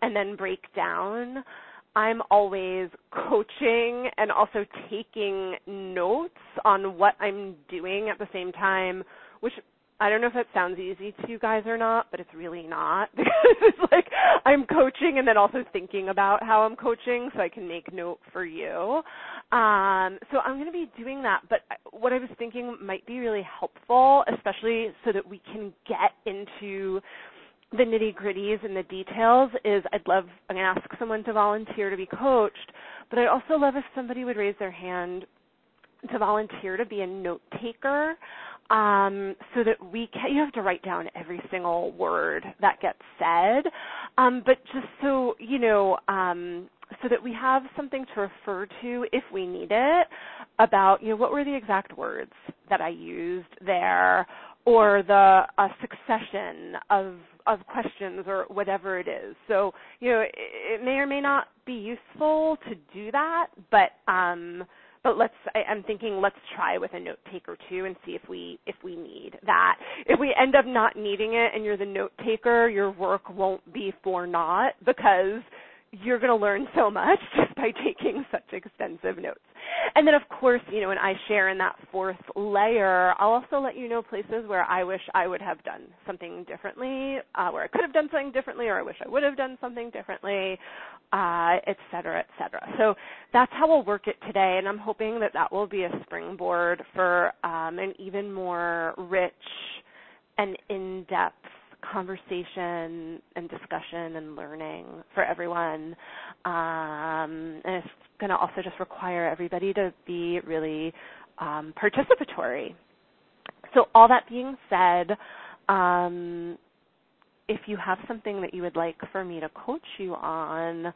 and then break down, I'm always coaching and also taking notes on what I'm doing at the same time, which I don't know if that sounds easy to you guys or not, but it's really not, because it's like I'm coaching and then also thinking about how I'm coaching so I can make note for you. So I'm going to be doing that, but what I was thinking might be really helpful, especially so that we can get into the nitty-gritties and the details, is I'm going to ask someone to volunteer to be coached, but I'd also love if somebody would raise their hand to volunteer to be a note taker, so that you have to write down every single word that gets said, but just so, so that we have something to refer to if we need it about, what were the exact words that I used there, or the succession of questions or whatever it is. So, it may or may not be useful to do that, but I'm thinking let's try with a note taker too and see if we need that. If we end up not needing it and you're the note taker, your work won't be for naught, because you're going to learn so much just by taking such extensive notes. And then, of course, when I share in that fourth layer, I'll also let you know places where I wish I would have done something differently, where I could have done something differently, or I wish I would have done something differently, et cetera, et cetera. So that's how we'll work it today, and I'm hoping that will be a springboard for an even more rich and in-depth conversation and discussion and learning for everyone. And it's going to also just require everybody to be really participatory. So all that being said, if you have something that you would like for me to coach you on,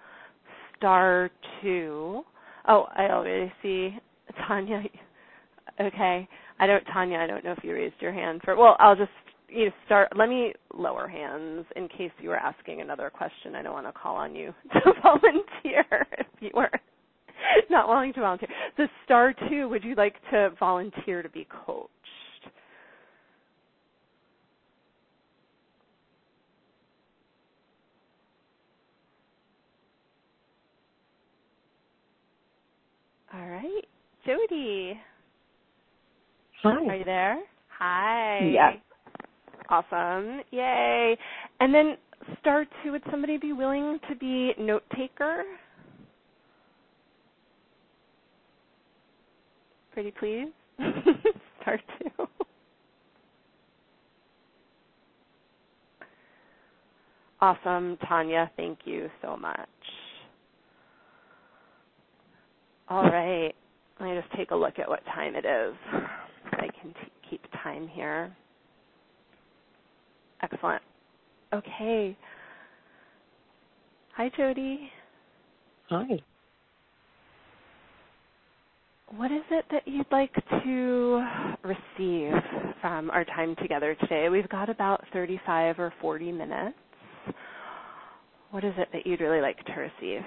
*2. Oh, I already see Tanya. Okay. Tanya, I don't know if you raised your hand I'll just let me lower hands in case you were asking another question. I don't want to call on you to volunteer if you were not willing to volunteer. So *2, would you like to volunteer to be coached? All right. Jody. Hi. Are you there? Hi. Yeah. Awesome. Yay. And then *2, would somebody be willing to be note taker? Pretty please. *2. Awesome, Tanya. Thank you so much. All right. Let me just take a look at what time it is so I can keep time here. Excellent. Okay. Hi, Jody. Hi. What is it that you'd like to receive from our time together today? We've got about 35 or 40 minutes. What is it that you'd really like to receive?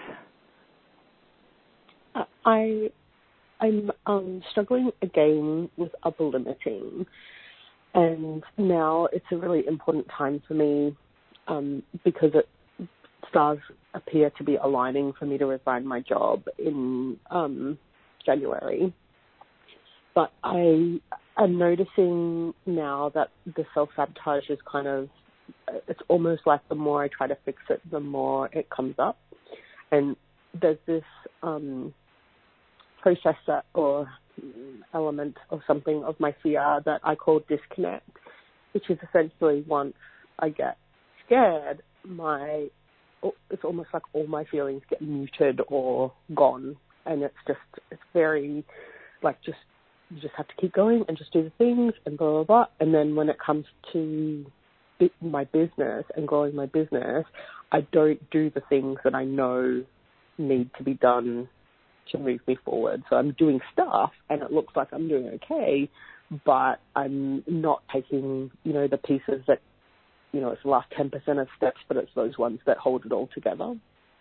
I'm struggling again with upper limiting, and now it's a really important time for me because stars appear to be aligning for me to resign my job in January. But I am noticing now that the self-sabotage is it's almost like the more I try to fix it, the more it comes up. And there's this process or element or something of my fear that I call disconnect, which is essentially once I get scared, it's almost like all my feelings get muted or gone. And it's very you just have to keep going and just do the things and blah, blah, blah. And then when it comes to my business and growing my business, I don't do the things that I know need to be done to move me forward. So I'm doing stuff and it looks like I'm doing okay, but I'm not taking, the pieces that, it's the last 10% of steps, but it's those ones that hold it all together.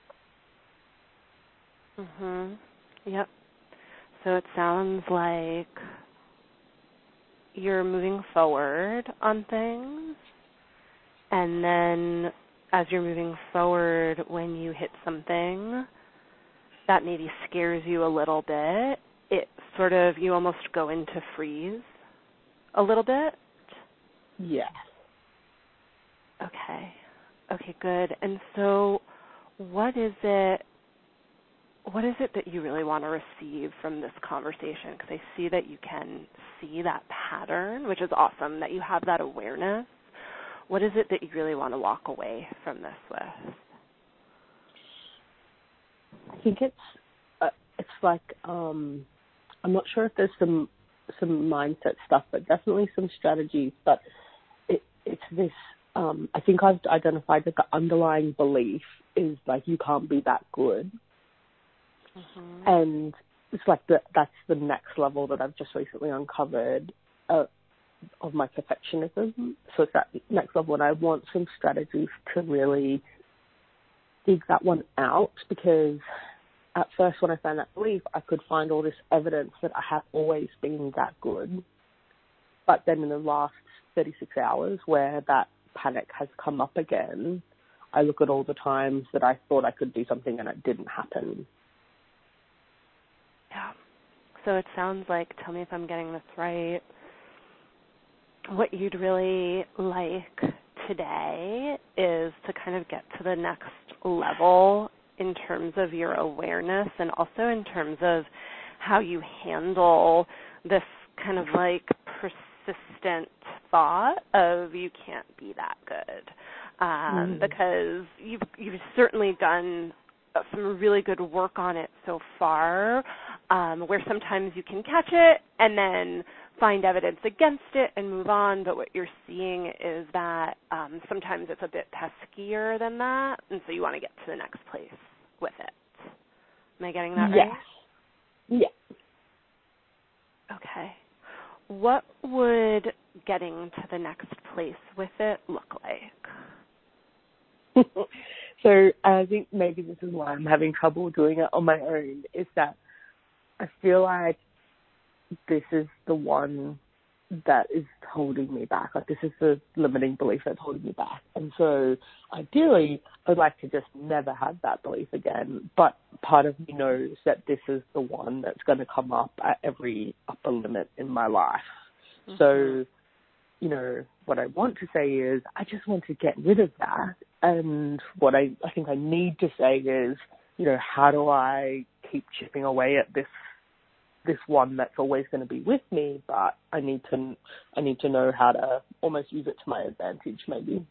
Mhm. Yep. So it sounds like you're moving forward on things, and then as you're moving forward, when you hit something that maybe scares you a little bit, it sort of, you almost go into freeze a little bit? Yes. Okay. Okay, good. And so what is it that you really want to receive from this conversation? Because I see that you can see that pattern, which is awesome, that you have that awareness. What is it that you really want to walk away from this with? I think it's like I'm not sure if there's some mindset stuff, but definitely some strategies. But it's this. I think I've identified that the underlying belief is like you can't be that good, and it's like that's the next level that I've just recently uncovered of my perfectionism. So it's that next level, and I want some strategies to really dig that one out, because at first when I found that belief, I could find all this evidence that I have always been that good. But then in the last 36 hours where that panic has come up again, I look at all the times that I thought I could do something and it didn't happen. Yeah. So it sounds like, tell me if I'm getting this right, what you'd really like today is to kind of get to the next level in terms of your awareness, and also in terms of how you handle this kind of like persistent thought of you can't be that good, because you've certainly done some really good work on it so far, where sometimes you can catch it and then find evidence against it and move on, but what you're seeing is that sometimes it's a bit peskier than that, and so you want to get to the next place with it. Am I getting that right? Yes. Yeah. Okay. What would getting to the next place with it look like? So I think maybe this is why I'm having trouble doing it on my own, is that I feel like this is the one that is holding me back. Like, this is the limiting belief that's holding me back. And so ideally, I'd like to just never have that belief again. But part of me knows that this is the one that's going to come up at every upper limit in my life. Mm-hmm. So, you know, what I want to say is I just want to get rid of that. And what I think I need to say is, you know, how do I keep chipping away at this one that's always going to be with me, but I need to know how to almost use it to my advantage, maybe.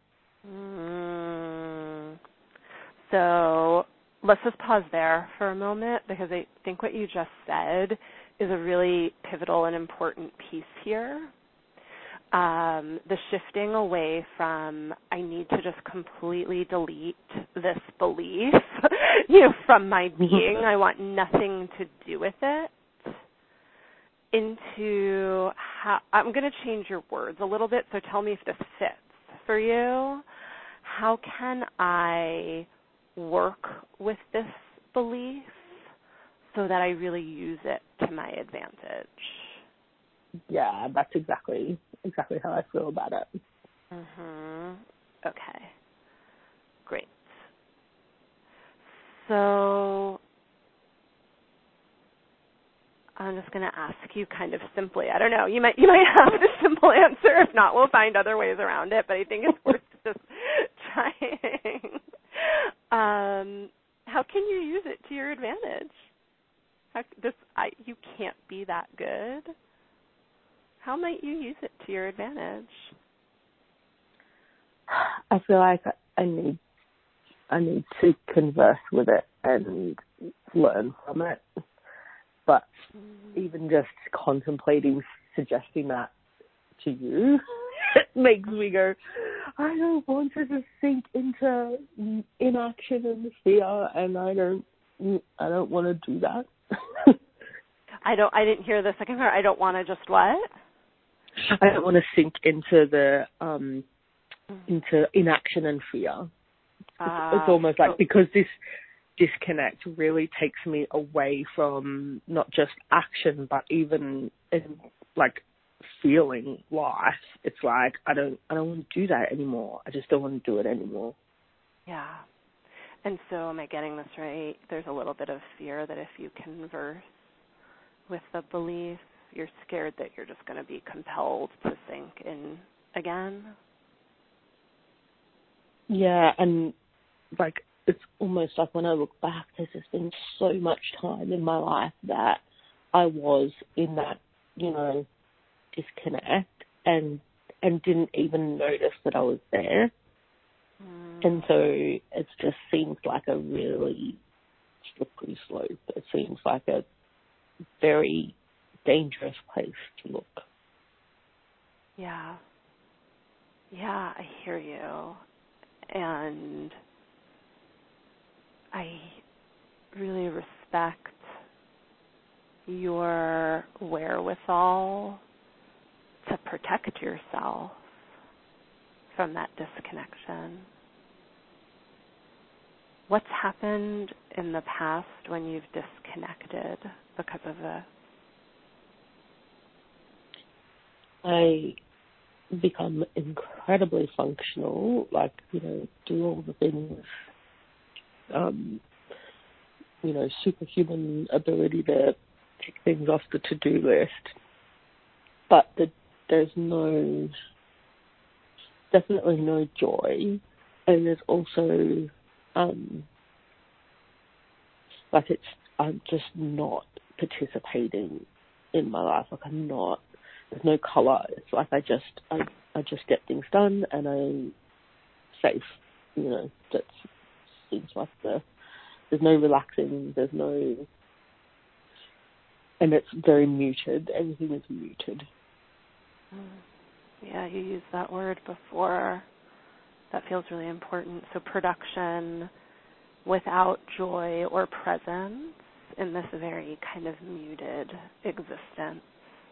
So let's just pause there for a moment, because I think what you just said is a really pivotal and important piece here. The shifting away from I need to just completely delete this belief, from my being. I want nothing to do with it. Into how I'm going to change your words a little bit, so tell me if this fits for you. How can I work with this belief so that I really use it to my advantage? Yeah, that's exactly how I feel about it. Okay. Great. So I'm just going to ask you kind of simply. I don't know. You might have the simple answer. If not, we'll find other ways around it. But I think it's worth just trying. How can you use it to your advantage? You can't be that good. How might you use it to your advantage? I feel like I need to converse with it and learn from it. But even just contemplating suggesting that to you makes me go, I don't want to just sink into inaction and fear, and I don't want to do that. I didn't hear the second part. I don't want to just what? I don't want to sink into into inaction and fear. It's almost like, because this disconnect really takes me away from not just action, but even in like feeling life. It's like I don't want to do that anymore. I just don't want to do it anymore. Yeah. And so am I getting this right? There's a little bit of fear that if you converse with the belief, you're scared that you're just going to be compelled to sink in again? Yeah, and like it's almost like when I look back, there's just been so much time in my life that I was in that, disconnect and didn't even notice that I was there. And so it just seems like a really slippery slope. It seems like a very dangerous place to look. Yeah. Yeah, I hear you. And I really respect your wherewithal to protect yourself from that disconnection. What's happened in the past when you've disconnected because of this? I become incredibly functional, do all the things, superhuman ability to tick things off the to-do list. But there's definitely no joy. And there's also, I'm just not participating in my life. There's no color. It's like I just get things done and I'm safe. That seems like there's no relaxing, and it's very muted. Everything is muted. Yeah, you used that word before. That feels really important. So production without joy or presence in this very kind of muted existence.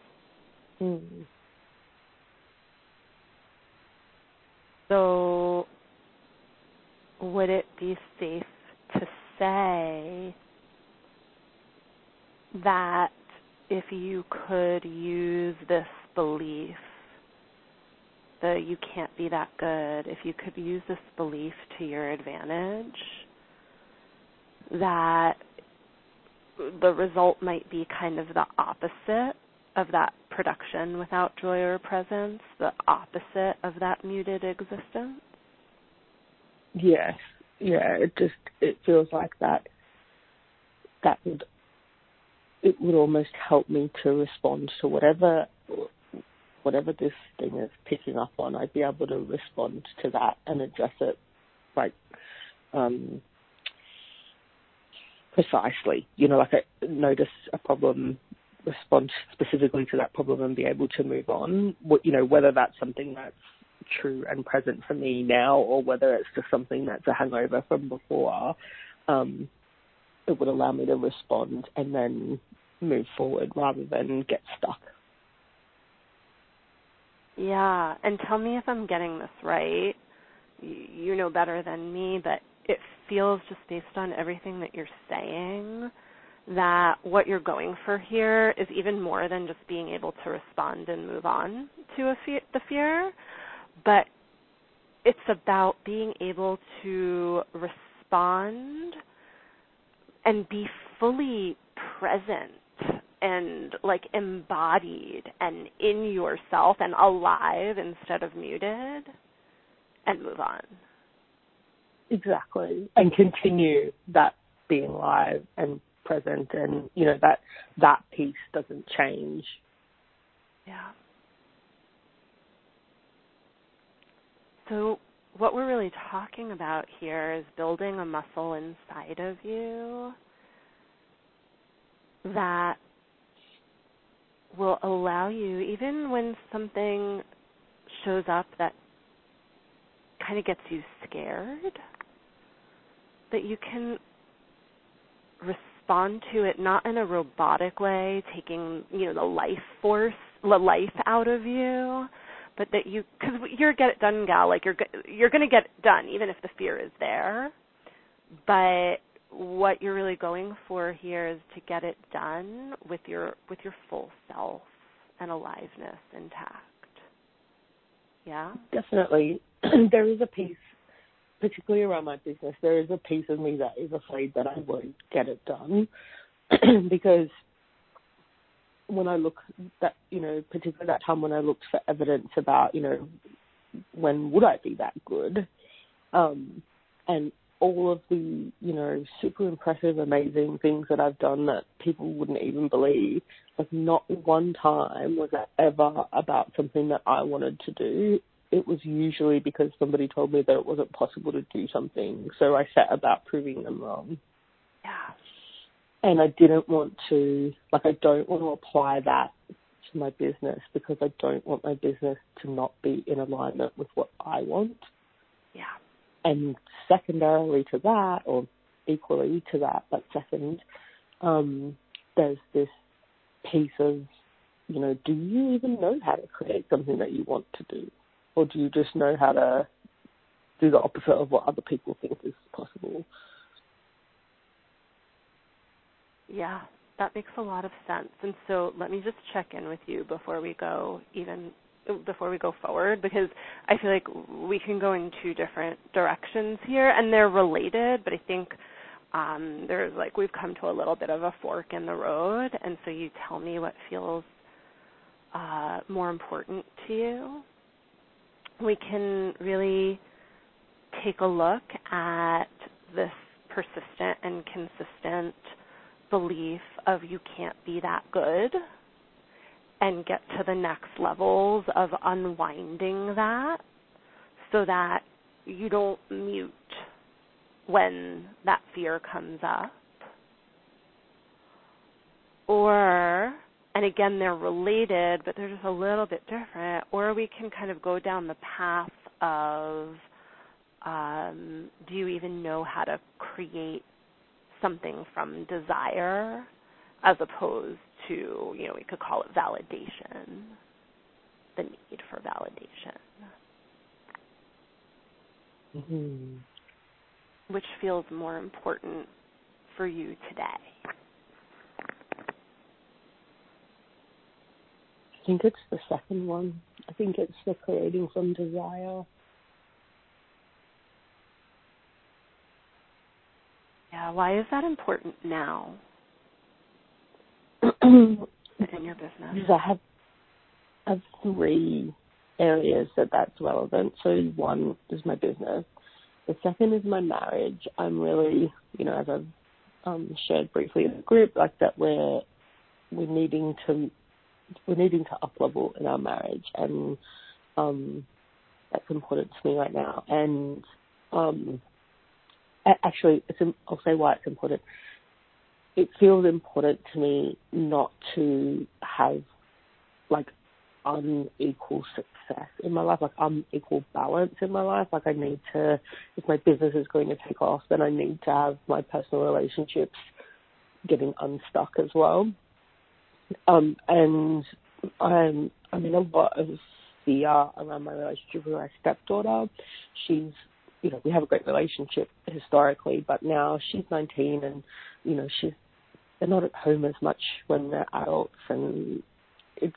So would it be safe to say that if you could use this belief that you can't be that good, if you could use this belief to your advantage, that the result might be kind of the opposite of that production without joy or presence, the opposite of that muted existence? Yes. Yeah, it feels like that would almost help me to respond to whatever this thing is picking up on. I'd be able to respond to that and address it precisely. I notice a problem, respond specifically to that problem and be able to move on. Whether that's something that's true and present for me now or whether it's just something that's a hangover from before, it would allow me to respond and then move forward rather than get stuck. Yeah, and tell me if I'm getting this right. You know better than me, but it feels just based on everything that you're saying that what you're going for here is even more than just being able to respond and move on to the fear, but it's about being able to respond and be fully present and embodied and in yourself and alive instead of muted and move on. Exactly. And continue that being live and present and, that piece doesn't change. Yeah. So what we're really talking about here is building a muscle inside of you that will allow you, even when something shows up that kind of gets you scared, that you can respond to it not in a robotic way, taking, the life out of you, but that you, because you're a get it done gal, you're going to get it done even if the fear is there. But what you're really going for here is to get it done with your full self and aliveness intact. Yeah? Definitely. There is a piece particularly around my business, there is a piece of me that is afraid that I won't get it done because when I look that, particularly that time when I looked for evidence about, when would I be that good, and all of the, super impressive, amazing things that I've done that people wouldn't even believe, like not one time was that ever about something that I wanted to do. It was usually because somebody told me that it wasn't possible to do something, so I set about proving them wrong. Yeah. And I didn't want to, I don't want to apply that to my business because I don't want my business to not be in alignment with what I want. Yeah. And secondarily to that, or equally to that, but second, there's this piece of, do you even know how to create something that you want to do? Or do you just know how to do the opposite of what other people think is possible? Yeah, that makes a lot of sense. And so let me just check in with you before we go forward, because I feel like we can go in two different directions here, and they're related, but I think there's we've come to a little bit of a fork in the road, and so you tell me what feels more important to you. We can really take a look at this persistent and consistent belief of you can't be that good, and get to the next levels of unwinding that so that you don't mute when that fear comes up. Or, and again, they're related, but they're just a little bit different, or we can kind of go down the path of do you even know how to create something from desire, as opposed to, we could call it validation, the need for validation. Mm-hmm. Which feels more important for you today? I think it's the second one. I think it's the creating from desire. Yeah, why is that important now in your business? Because I have three areas that's relevant. So one is my business. The second is my marriage. I'm really, as I've shared briefly in the group, that we're needing to up-level in our marriage, and that's important to me right now. And actually, I'll say why it's important. It feels important to me not to have unequal success in my life, unequal balance in my life. I need to, if my business is going to take off, then I need to have my personal relationships getting unstuck as well. And I'm in a lot of fear around my relationship with my stepdaughter. She's, we have a great relationship historically, but now she's 19 and, they're not at home as much when they're adults, and it's,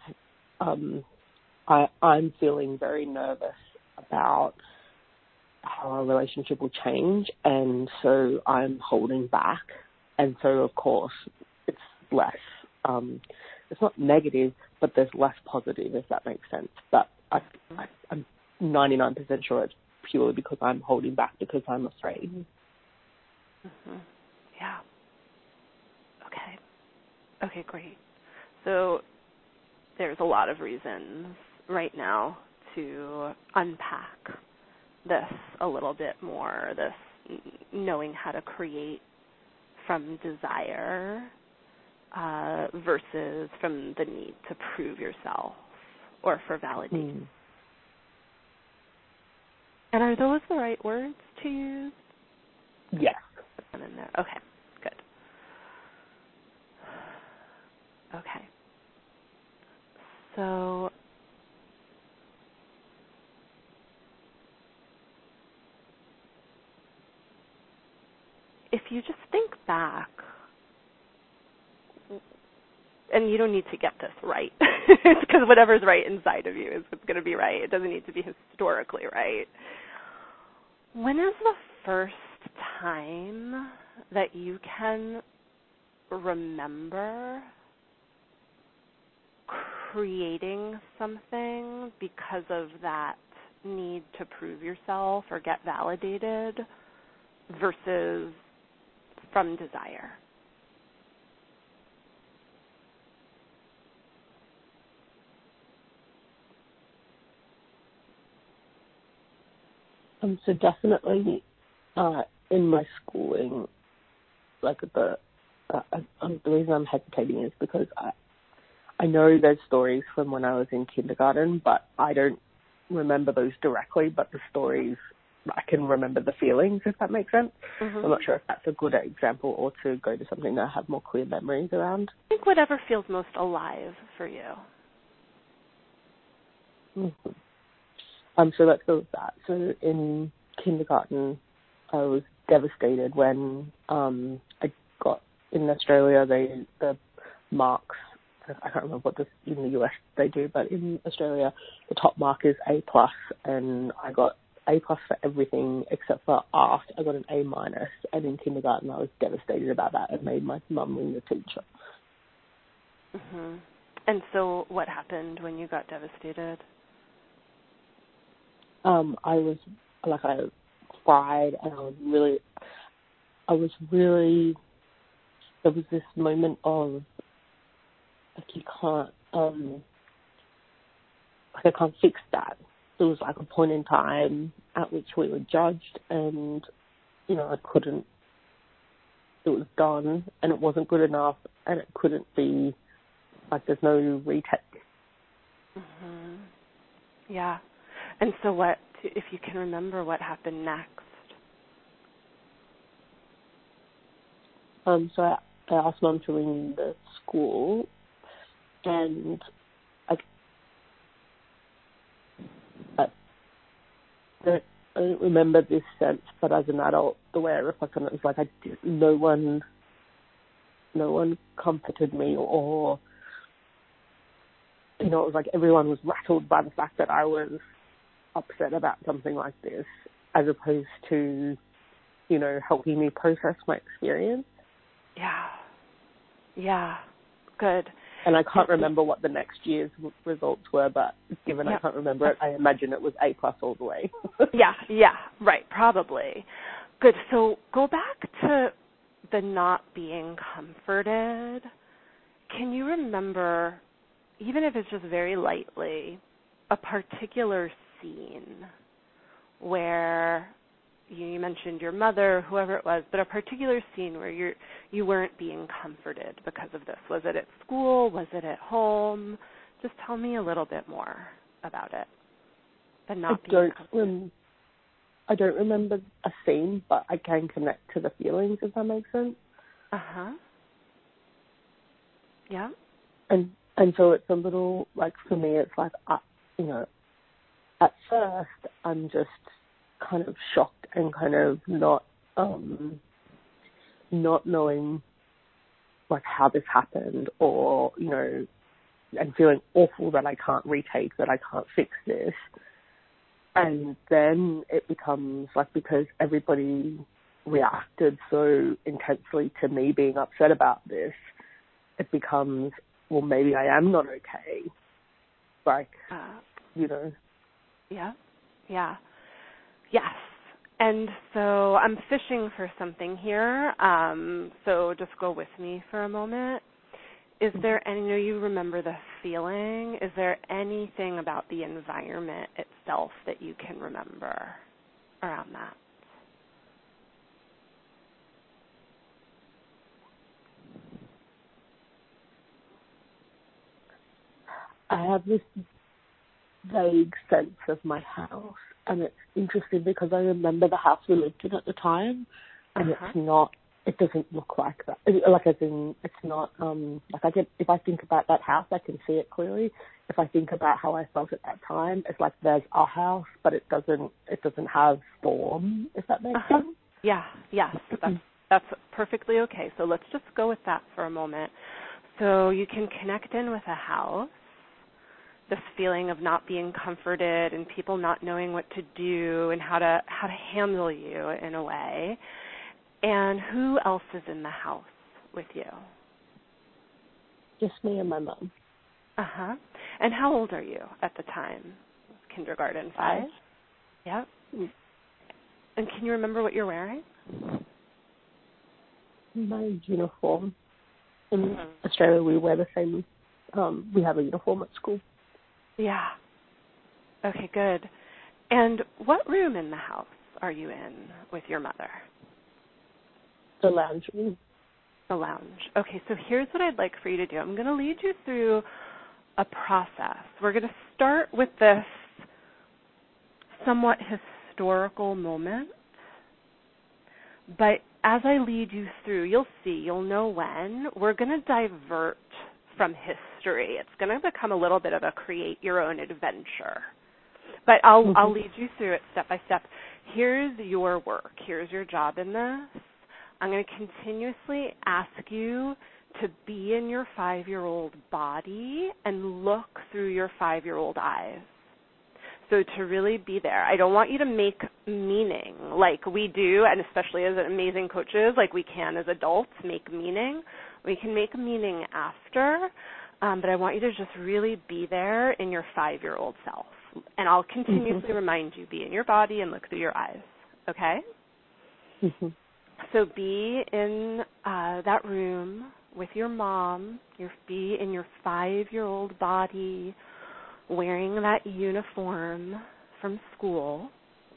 I'm feeling very nervous about how our relationship will change, and so I'm holding back. And so, of course, it's less, it's not negative, but there's less positive, if that makes sense. But I'm 99% sure it's purely because I'm holding back, because I'm afraid. Mm-hmm. Yeah. Okay, great. So there's a lot of reasons right now to unpack this a little bit more, this knowing how to create from desire versus from the need to prove yourself or for validation. And are those the right words to use? Yes. In there. Okay, good. Okay. So if you just think back, and you don't need to get this right, because whatever's right inside of you is what's going to be right. It doesn't need to be historically right. When is the first time that you can remember creating something because of that need to prove yourself or get validated versus from desire? So definitely in my schooling, like the reason I'm hesitating is because I know there's stories from when I was in kindergarten, but I don't remember those directly, but the stories, I can remember the feelings, if that makes sense. Mm-hmm. I'm not sure if that's a good example or to go to something that I have more clear memories around. I think whatever feels most alive for you. Mm-hmm. So let's go with that. So in kindergarten, I was devastated when I got, in Australia, the marks, I can't remember what this in the US they do, but in Australia, the top mark is A+, and I got A+ for everything except for art. I got an A-, and in kindergarten I was devastated about that and made my mum ring the teacher. Mm-hmm. And so what happened when you got devastated? I cried, and there was this moment of, like, you can't, I can't fix that. There was like a point in time at which we were judged, and, you know, it was done, and it wasn't good enough, and it couldn't be, like, there's no retake. Mm-hmm. Yeah. And so what, if you can remember, what happened next? So I asked Mum to ring the school, and I don't remember this sense, but as an adult, the way I reflect on it was like no one comforted me, or, you know, it was like everyone was rattled by the fact that I was upset about something like this, as opposed to, you know, helping me process my experience. Yeah. Good. And I can't remember what the next year's results were, but given I can't remember it, I imagine it was A+ all the way. Yeah, right, probably. Good. So go back to the not being comforted. Can you remember, even if it's just very lightly, a particular scene where you mentioned your mother, whoever it was, but a particular scene where you weren't being comforted because of this? Was it at school? Was it at home? Just tell me a little bit more about it. The not being comforted. I don't remember a scene, but I can connect to the feelings, if that makes sense. Uh-huh. Yeah. And so it's a little, like, for me, it's like, you know, at first I'm just kind of shocked and kind of not knowing, like, how this happened, or, you know, and feeling awful that I can't retake, that I can't fix this. And then it becomes, like, because everybody reacted so intensely to me being upset about this, it becomes, well, maybe I am not okay. Like, you know. Yeah. Yes. And so I'm fishing for something here. So just go with me for a moment. Is there any, I know you remember the feeling, is there anything about the environment itself that you can remember around that? I have this vague sense of my house, and it's interesting because I remember the house we lived in at the time, and it doesn't look like that. Like, as in, it's not, like, if I think about that house, I can see it clearly. If I think about how I felt at that time, it's like there's a house, but it doesn't have form, if that makes sense. Yeah, yes, that's perfectly okay. So let's just go with that for a moment. So you can connect in with a house. this feeling of not being comforted and people not knowing what to do and how to handle you in a way. And who else is in the house with you? Just me and my mom. Uh-huh. And how old are you at the time? Kindergarten, 5? Yep. And can you remember what you're wearing? My uniform. In Australia, we wear the same. We have a uniform at school. Yeah. Okay, good. And what room in the house are you in with your mother? The lounge room. The lounge. Okay, so here's what I'd like for you to do. I'm going to lead you through a process. We're going to start with this somewhat historical moment, but as I lead you through, you'll know when, we're going to divert from history. It's going to become a little bit of a create your own adventure. But I'll lead you through it step by step. Here's your work. Here's your job in this. I'm going to continuously ask you to be in your 5-year-old body and look through your 5-year-old eyes. So to really be there. I don't want you to make meaning like we do, and especially as amazing coaches, like we can as adults make meaning. We can make meaning after, but I want you to just really be there in your 5-year-old self. And I'll continuously remind you, be in your body and look through your eyes, okay? So be in that room with your mom. Be in your 5-year-old body, wearing that uniform from school.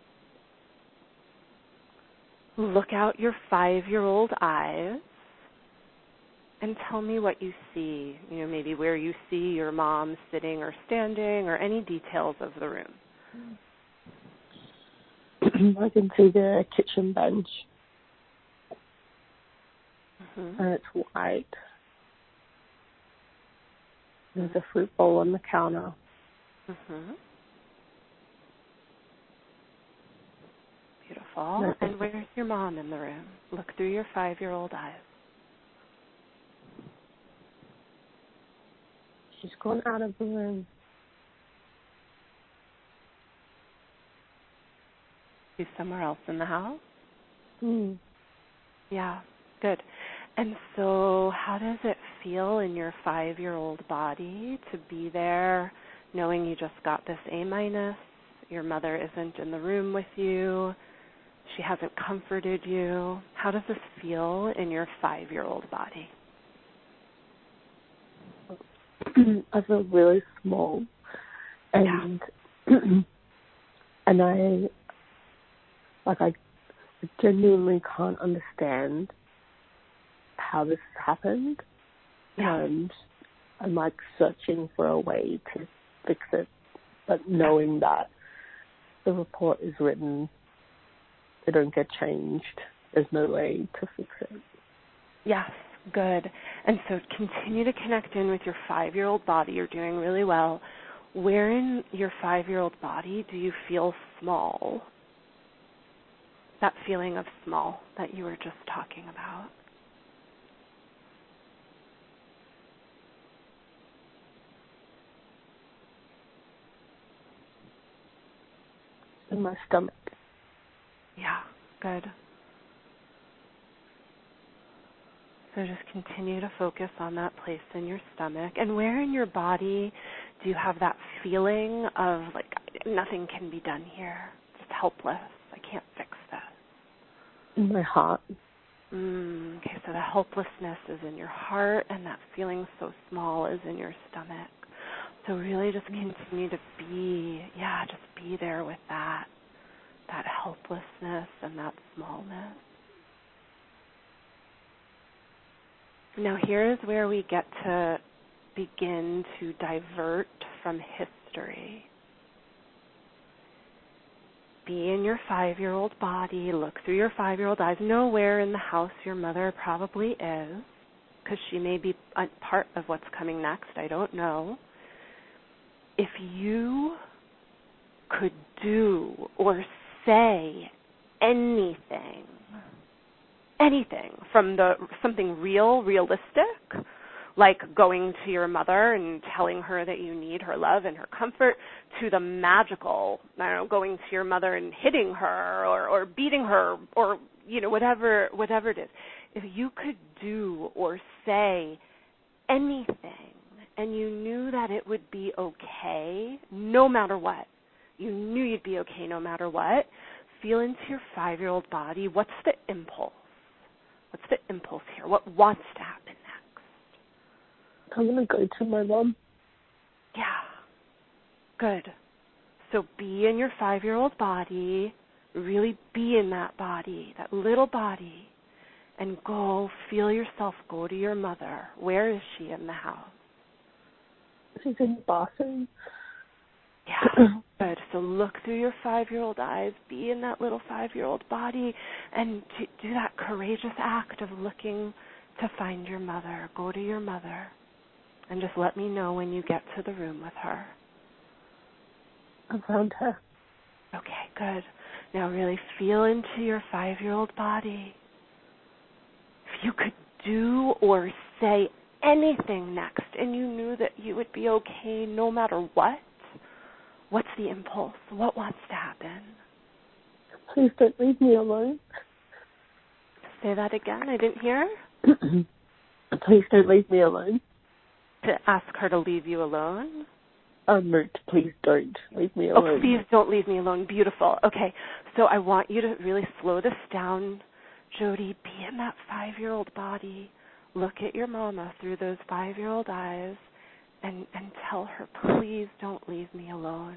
Look out your 5-year-old eyes and tell me what you see, maybe where you see your mom sitting or standing or any details of the room. I can see the kitchen bench. And it's white. There's a fruit bowl on the counter. Beautiful. And where's your mom in the room? Look through your 5-year-old eyes. She's gone out of the room. She's somewhere else in the house? Yeah, good. And so how does it feel in your 5-year-old body to be there knowing you just got this A-? Your mother isn't in the room with you. She hasn't comforted you. How does this feel in your 5-year-old body? I feel really small. And and I genuinely can't understand how this happened. And I'm searching for a way to fix it, but knowing that the report is written, they don't get changed. There's no way to fix it. Yes, good. And so continue to connect in with your 5-year-old body. You're doing really well. Where in your 5-year-old body do you feel small? That feeling of small that you were just talking about. In my stomach. Yeah, good. So just continue to focus on that place in your stomach. And where in your body do you have that feeling of nothing can be done here? Just helpless. I can't fix this. In my heart. Okay, so the helplessness is in your heart and that feeling so small is in your stomach. So really just continue to be there with that helplessness and that smallness. Now here is where we get to begin to divert from history. Be in your 5-year-old body, look through your 5-year-old eyes, know where in the house your mother probably is, because she may be a part of what's coming next, I don't know. If you could do or say anything from something realistic like going to your mother and telling her that you need her love and her comfort, to the magical, I don't know, going to your mother and hitting her or beating her or, whatever it is. If you could do or say anything and you knew that it would be okay no matter what, you knew you'd be okay no matter what, feel into your 5-year-old body. What's the impulse? What's the impulse here? What wants to happen next? I'm going to go to my mom. Yeah. Good. So be in your 5-year-old body. Really be in that body, that little body. And go, feel yourself go to your mother. Where is she in the house? She's in the bathroom. Yeah, good. So look through your 5-year-old eyes, be in that little 5-year-old body, and do that courageous act of looking to find your mother. Go to your mother, and just let me know when you get to the room with her. I found her. Okay, good. Now really feel into your 5-year-old body. If you could do or say anything next, and you knew that you would be okay no matter what, what's the impulse? What wants to happen? Please don't leave me alone. Say that again. I didn't hear. Please don't leave me alone. To ask her to leave you alone? No, please don't leave me alone. Oh, please don't leave me alone. Beautiful. Okay, so I want you to really slow this down, Jody. Be in that 5-year-old body. Look at your mama through those 5-year-old eyes and tell her, please don't leave me alone.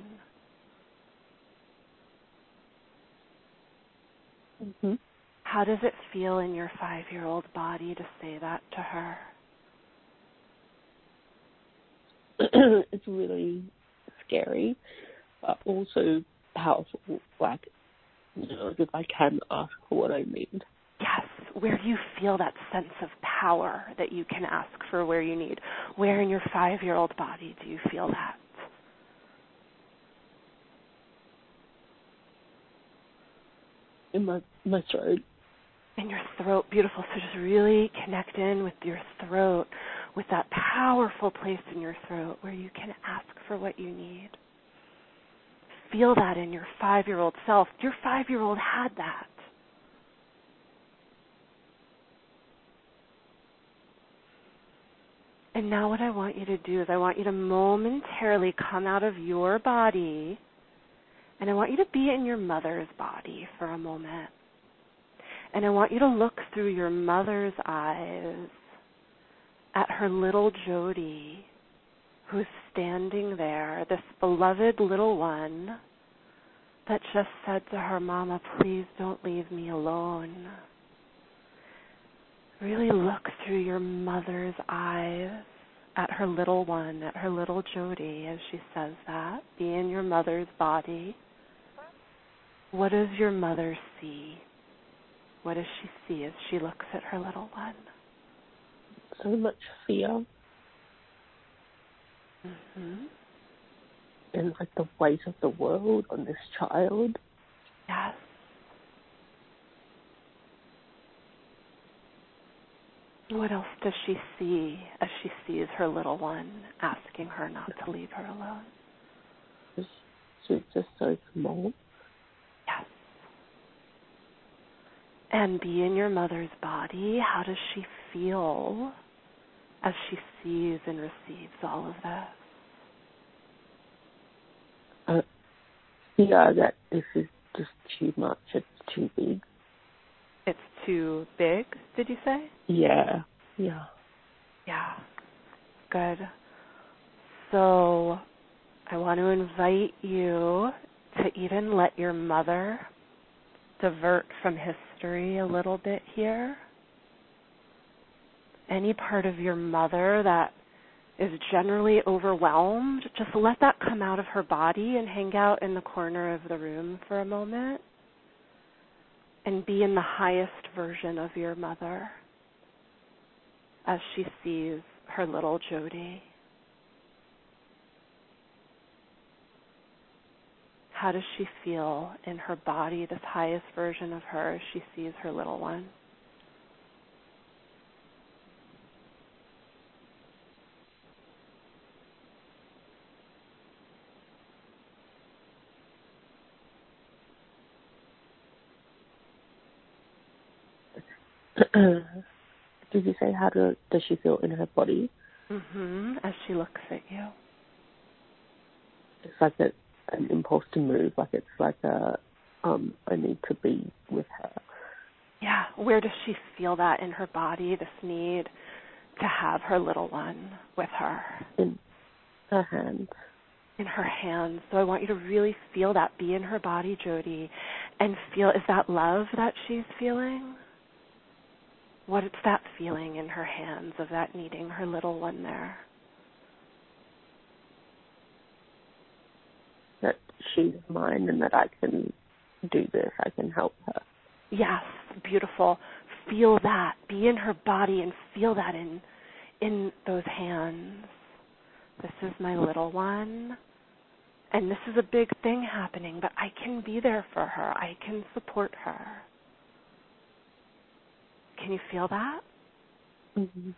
Mm-hmm. How does it feel in your 5-year-old body to say that to her? It's really scary, but also powerful. If I can ask for what I need. Yes. Where do you feel that sense of power that you can ask for where you need? Where in your 5-year-old body do you feel that? In my throat. In your throat. Beautiful. So just really connect in with your throat, with that powerful place in your throat where you can ask for what you need. Feel that in your 5-year-old self. Your 5-year-old had that. And now what I want you to do is I want you to momentarily come out of your body, and I want you to be in your mother's body for a moment. And I want you to look through your mother's eyes at her little Jody, who's standing there, this beloved little one that just said to her, Mama, please don't leave me alone. Really look through your mother's eyes at her little one, at her little Jody as she says that. Be in your mother's body. What does your mother see? What does she see as she looks at her little one? So much fear. Mm-hmm. And the weight of the world on this child. Yes. What else does she see as she sees her little one, asking her not to leave her alone? She's just so small. Yes. And be in your mother's body. How does she feel as she sees and receives all of this? Yeah, that this is just too much. It's too big. It's too big, did you say? Yeah. Yeah. Good. So I want to invite you to even let your mother divert from history a little bit here. Any part of your mother that is generally overwhelmed, just let that come out of her body and hang out in the corner of the room for a moment and be in the highest version of your mother as she sees her little Jody. How does she feel in her body, this highest version of her, as she sees her little one? Did you say does she feel in her body? As she looks at you. It's like an impulse to move, like it's like I need to be with her. Yeah, where does she feel that in her body, this need to have her little one with her? In her hands. In her hands. So I want you to really feel that, be in her body, Jody, and feel, is that love that she's feeling? What is that feeling in her hands of that needing her little one there? That she's mine and that I can do this, I can help her. Yes, beautiful. Feel that. Be in her body and feel that in those hands. This is my little one. And this is a big thing happening, but I can be there for her. I can support her. Can you feel that? Mm-hmm.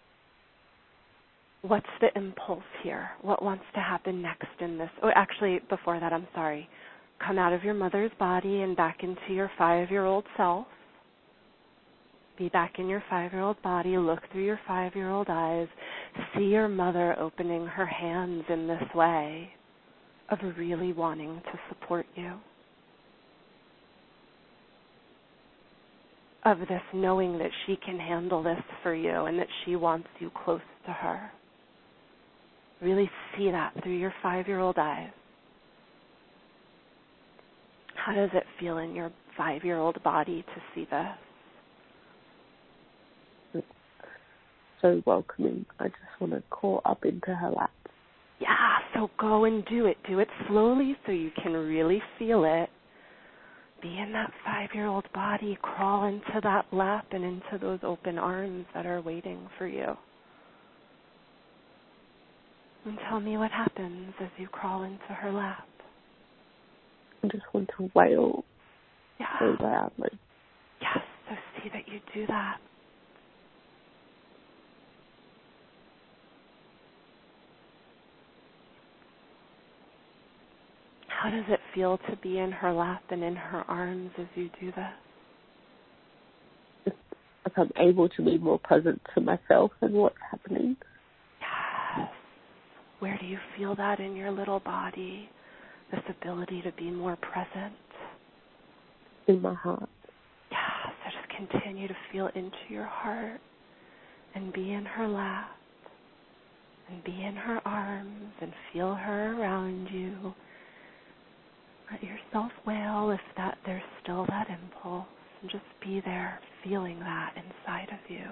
What's the impulse here? What wants to happen next in this? Oh, actually, before that, I'm sorry. Come out of your mother's body and back into your 5-year-old self. Be back in your 5-year-old body. Look through your 5-year-old eyes. See your mother opening her hands in this way of really wanting to support you. Of this knowing that she can handle this for you and that she wants you close to her. Really see that through your 5-year-old eyes. How does it feel in your 5-year-old body to see this? So welcoming. I just want to crawl up into her lap. Yeah, so go and do it. Do it slowly so you can really feel it. Be in that 5-year-old body. Crawl into that lap and into those open arms that are waiting for you. And tell me what happens as you crawl into her lap. I just want to wail so loudly. Yes, so see that you do that. How does it feel to be in her lap and in her arms as you do this? It's like I'm able to be more present to myself and what's happening. Yes. Where do you feel that in your little body? This ability to be more present? In my heart. Yeah, so just continue to feel into your heart and be in her lap and be in her arms and feel her around you. Let yourself wail if there's still that impulse, and just be there feeling that inside of you.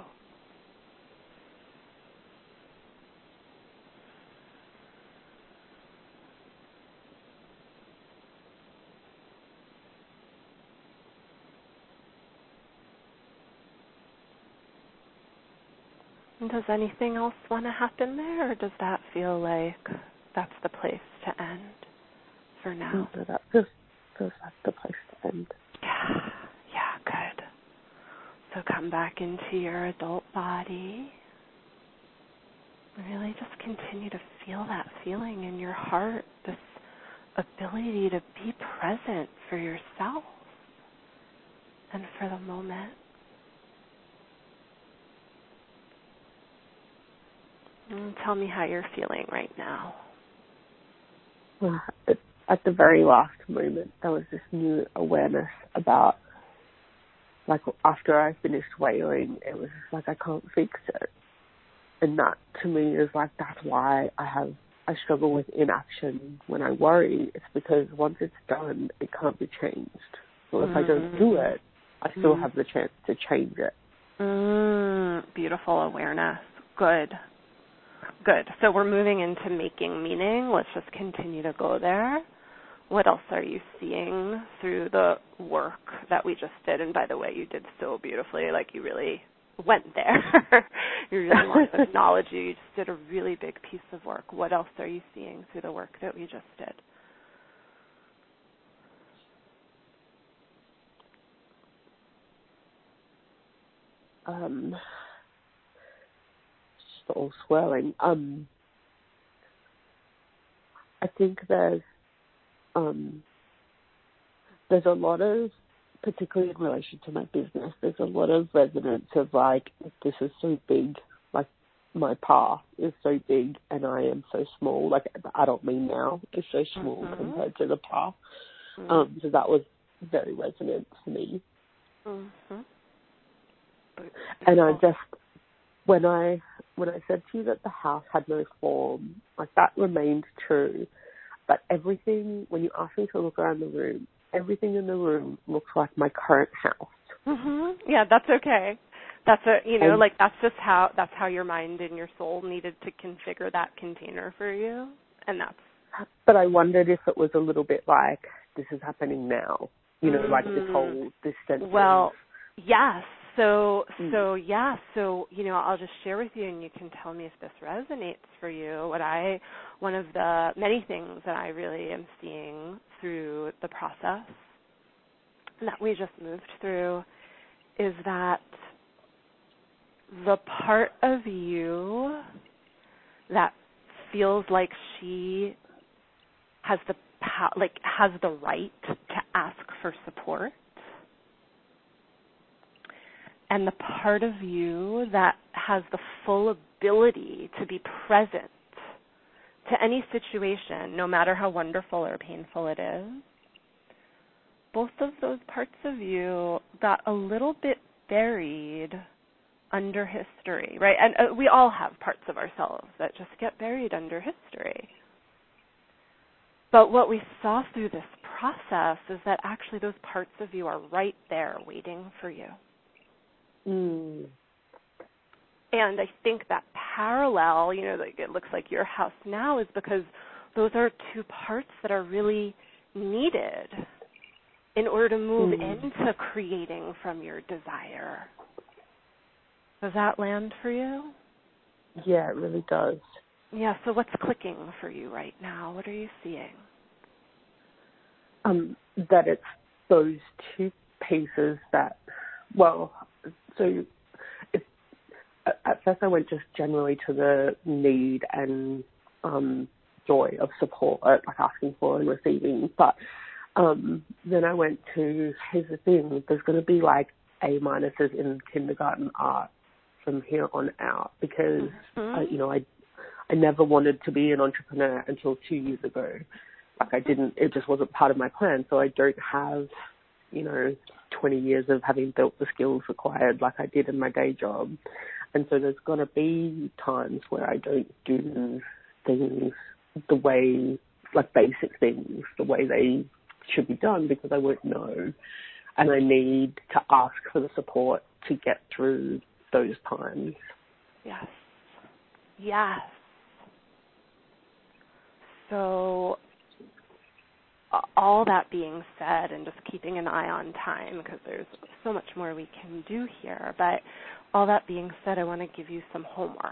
And does anything else want to happen there, or does that feel like that's the place to end for now? No, that feels like the place to end. Yeah, good. So come back into your adult body. Really just continue to feel that feeling in your heart, this ability to be present for yourself and for the moment. And tell me how you're feeling right now. At the very last moment, there was this new awareness about, like, after I finished wailing, it was just like, I can't fix it. And that, to me, is like, that's why I struggle with inaction when I worry. It's because once it's done, it can't be changed. So if I don't do it, I still have the chance to change it. Beautiful awareness. Good. So we're moving into making meaning. Let's just continue to go there. What else are you seeing through the work that we just did? And by the way, you did so beautifully. Like, you really went there. You really want to acknowledge you. You just did a really big piece of work. What else are you seeing through the work that we just did? Just all swirling. I think there's a lot of particularly in relation to my business, there's a lot of resonance of like, this is so big, like my path is so big and I am so small, like the adult me now is so small compared to the path. So that was very resonant for me. And I just, when I said to you that the house had no form, like that remained true. But everything, when you ask me to look around the room, everything in the room looks like my current house. Yeah, that's okay. That's that's how your mind and your soul needed to configure that container for you, and that's. But I wondered if it was a little bit like this is happening now, like this sense. Well, yes. So I'll just share with you, and you can tell me if this resonates for you. One of the many things that I really am seeing through the process that we just moved through is that the part of you that feels like she has the right to ask for support, and the part of you that has the full ability to be present to any situation, no matter how wonderful or painful it is, both of those parts of you got a little bit buried under history, right? And we all have parts of ourselves that just get buried under history. But what we saw through this process is that actually those parts of you are right there waiting for you. And I think that parallel, it looks like your house now, is because those are two parts that are really needed in order to move into creating from your desire. Does that land for you? Yeah, it really does. Yeah, so what's clicking for you right now? What are you seeing? That it's those two pieces that, at first I went just generally to the need and joy of support, like asking for and receiving. But then I went to, here's the thing, there's going to be like A minuses in kindergarten art from here on out because, I never wanted to be an entrepreneur until 2 years ago. Like it just wasn't part of my plan. So I don't have, 20 years of having built the skills required like I did in my day job. And so there's going to be times where I don't do things the way, like basic things, the way they should be done because I won't know. And I need to ask for the support to get through those times. Yes. Yes. So all that being said, and just keeping an eye on time because there's so much more we can do here, but all that being said, I want to give you some homework.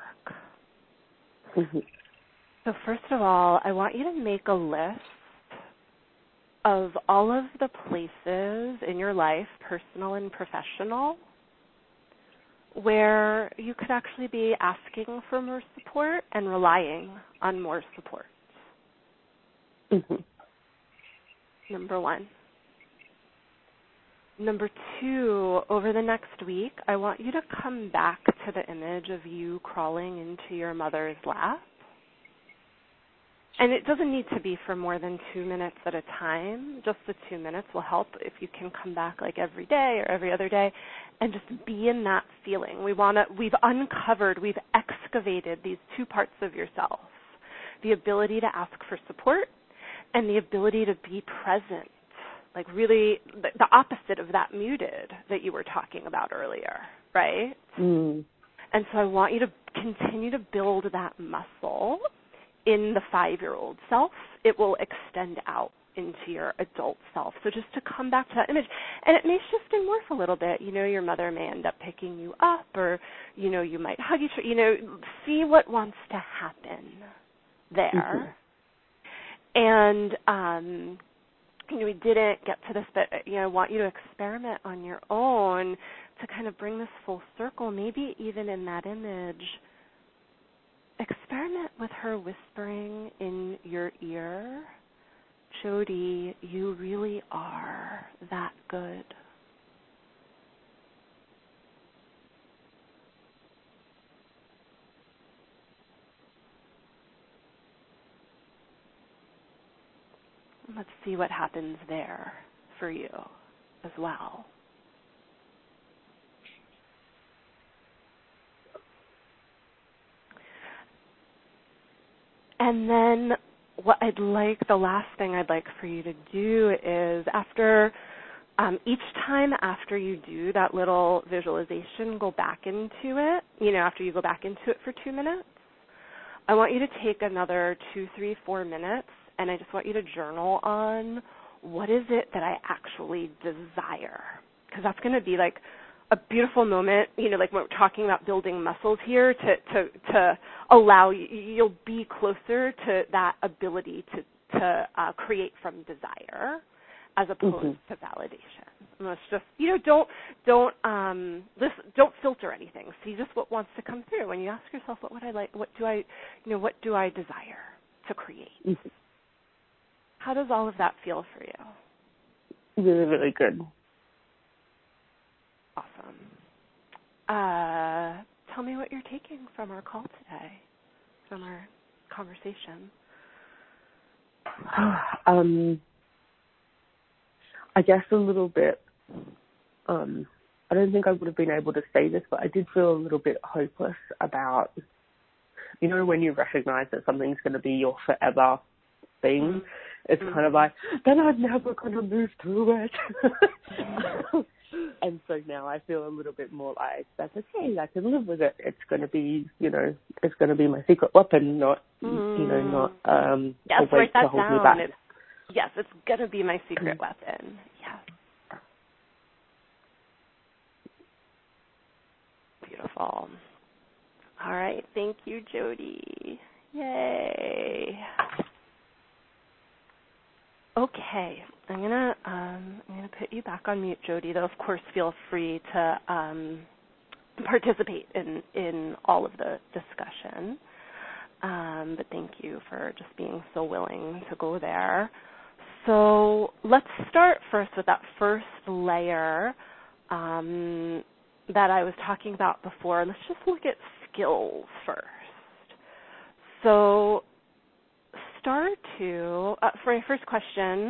So first of all, I want you to make a list of all of the places in your life, personal and professional, where you could actually be asking for more support and relying on more support. Number one. Number two, over the next week, I want you to come back to the image of you crawling into your mother's lap. And it doesn't need to be for more than 2 minutes at a time. Just the 2 minutes will help if you can come back like every day or every other day and just be in that feeling. We've uncovered, we've excavated these two parts of yourself, the ability to ask for support and the ability to be present, like really the opposite of that muted that you were talking about earlier, right? And so I want you to continue to build that muscle in the 5-year-old self. It will extend out into your adult self. So just to come back to that image, and it may shift and morph a little bit. Your mother may end up picking you up, or, you might hug each other. See what wants to happen there. And, we didn't get to this, but, I want you to experiment on your own to kind of bring this full circle, maybe even in that image. Experiment with her whispering in your ear, Jody, you really are that good. let's see what happens there for you as well. And then the last thing I'd like for you to do is each time after you do that little visualization, go back into it, after you go back into it for 2 minutes, I want you to take another 2, 3, 4 minutes, and I just want you to journal on what is it that I actually desire. Because that's going to be like a beautiful moment, like when we're talking about building muscles here, to allow you'll be closer to that ability to create from desire, as opposed to validation. And let's just don't filter anything. See just what wants to come through. When you ask yourself, what would I like? What do I desire to create? Mm-hmm. How does all of that feel for you? Really, really good. Awesome. Tell me what you're taking from our call today, from our conversation. I guess a little bit, I don't think I would have been able to say this, but I did feel a little bit hopeless about, when you recognize that something's going to be your forever thing, mm-hmm. It's kind of like, then I'm never going to move through it. And so now I feel a little bit more like, that's okay, I can live with it. It's going to be, it's going to be my secret weapon, not, not a weight to hold me back. Yes, it's going to be my secret weapon. Yes. Beautiful. All right. Thank you, Jody. Yay. Okay. I'm gonna put you back on mute, Jody, though of course feel free to participate in all of the discussion. But thank you for just being so willing to go there. So let's start first with that first layer that I was talking about before. Let's just look at skills first. So for my first question,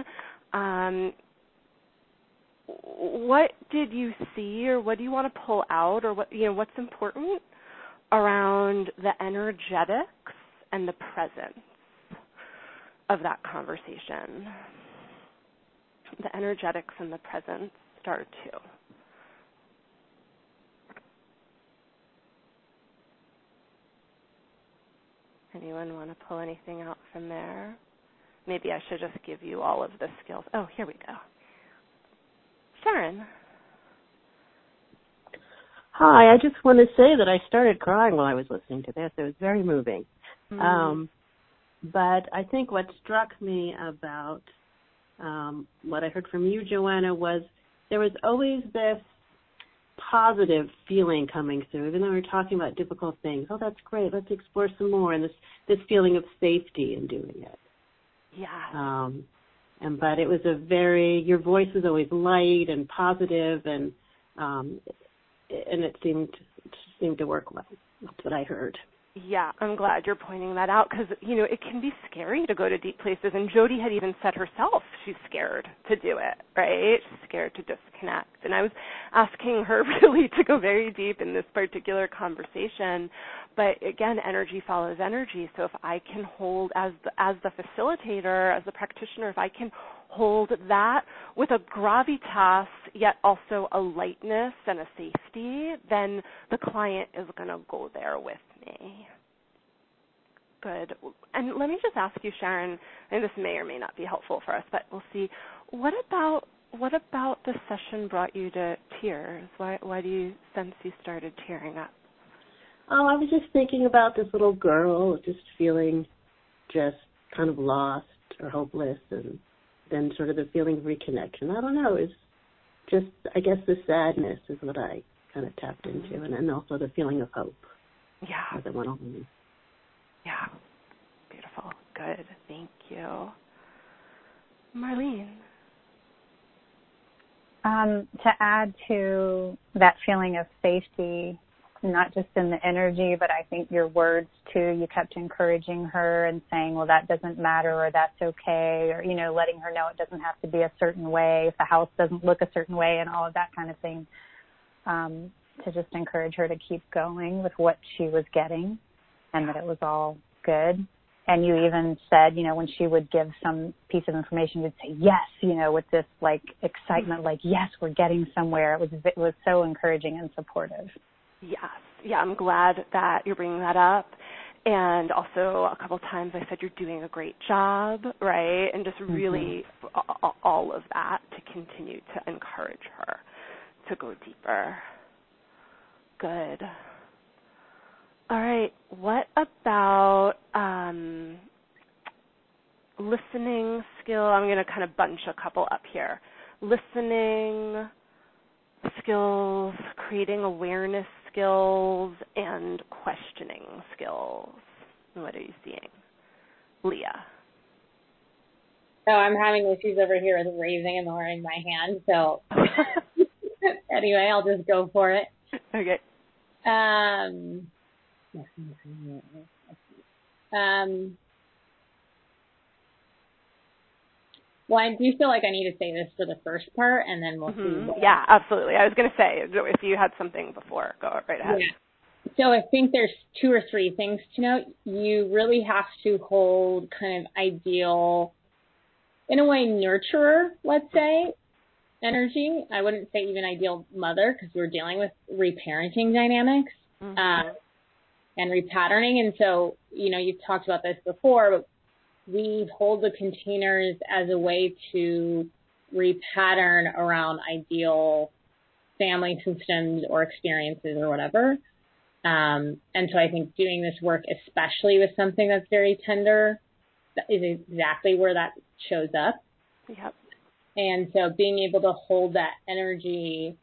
what did you see, or what do you want to pull out, or what's important around the energetics and the presence of that conversation? The energetics and the presence, star 2. Anyone want to pull anything out from there? Maybe I should just give you all of the skills. Oh, here we go. Sharon. Hi, I just want to say that I started crying while I was listening to this. It was very moving. But I think what struck me about what I heard from you, Joanna, was there was always this positive feeling coming through, even though we were talking about difficult things. Oh, that's great. Let's explore some more. And this feeling of safety in doing it. Yeah. But it was your voice was always light and positive, and it seemed to work well. That's what I heard. Yeah, I'm glad you're pointing that out, because, it can be scary to go to deep places. And Jody had even said herself she's scared to do it, right? She's scared to disconnect. And I was asking her really to go very deep in this particular conversation. But again, energy follows energy. So if I can hold, as the facilitator, as the practitioner, if I can hold that with a gravitas, yet also a lightness and a safety, then the client is going to go there with me. Good. And let me just ask you, Sharon, and this may or may not be helpful for us, but we'll see. What about the session brought you to tears? Why do you sense you started tearing up? Oh, I was just thinking about this little girl just feeling just kind of lost or hopeless, and then sort of the feeling of reconnection. I don't know. It's just, I guess the sadness is what I kind of tapped into, and then also the feeling of hope. Yeah. As it went on. Yeah. Beautiful. Good. Thank you. Marlene. To add to that feeling of safety not just in the energy, but I think your words too. You kept encouraging her and saying, well, that doesn't matter, or that's okay, or, letting her know it doesn't have to be a certain way, if the house doesn't look a certain way, and all of that kind of thing, to just encourage her to keep going with what she was getting and that it was all good. And you even said, when she would give some piece of information, you'd say, yes, with this like excitement, like, yes, we're getting somewhere. It was so encouraging and supportive. Yes. Yeah, I'm glad that you're bringing that up. And also a couple times I said you're doing a great job, right? And just really all of that to continue to encourage her to go deeper. Good. All right. What about listening skill? I'm going to kind of bunch a couple up here. Listening skills, creating awareness skills, and questioning skills. What are you seeing? Leah. So I'm having issues over here with raising and lowering my hand. So anyway, I'll just go for it. Okay. Well, I do feel like I need to say this for the first part, and then we'll see. Yeah, absolutely. I was going to say, if you had something before, go right ahead. Yeah. So I think there's 2 or 3 things to note. You really have to hold kind of ideal, in a way, nurturer, let's say, energy. I wouldn't say even ideal mother, because we're dealing with reparenting dynamics and repatterning. And so, you've talked about this before, but we hold the containers as a way to repattern around ideal family systems or experiences or whatever. And so I think doing this work, especially with something that's very tender, is exactly where that shows up. Yep. And so being able to hold that energy,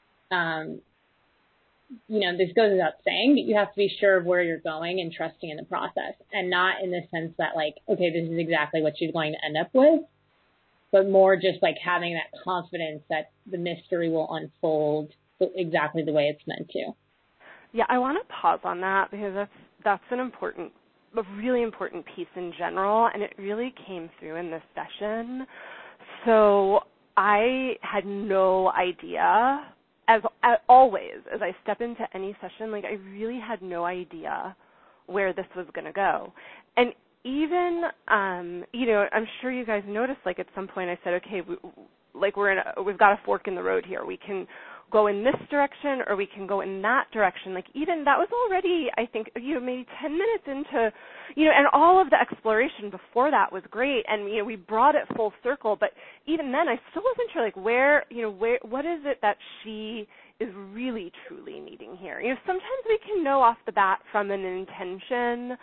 this goes without saying, but you have to be sure of where you're going and trusting in the process, and not in the sense that like, okay, this is exactly what you're going to end up with, but more just like having that confidence that the mystery will unfold exactly the way it's meant to. Yeah, I want to pause on that because that's a really important piece in general, and it really came through in this session. So I had no idea, as always, as I step into any session, like I really had no idea where this was going to go. And even, I'm sure you guys noticed, like at some point I said, okay, we've got a fork in the road here. We can go in this direction or we can go in that direction. Like even that was already, I think, maybe 10 minutes into, and all of the exploration before that was great. And, we brought it full circle, but even then I still wasn't sure, like where, what is it that she is really truly needing here? Sometimes we can know off the bat from an intention,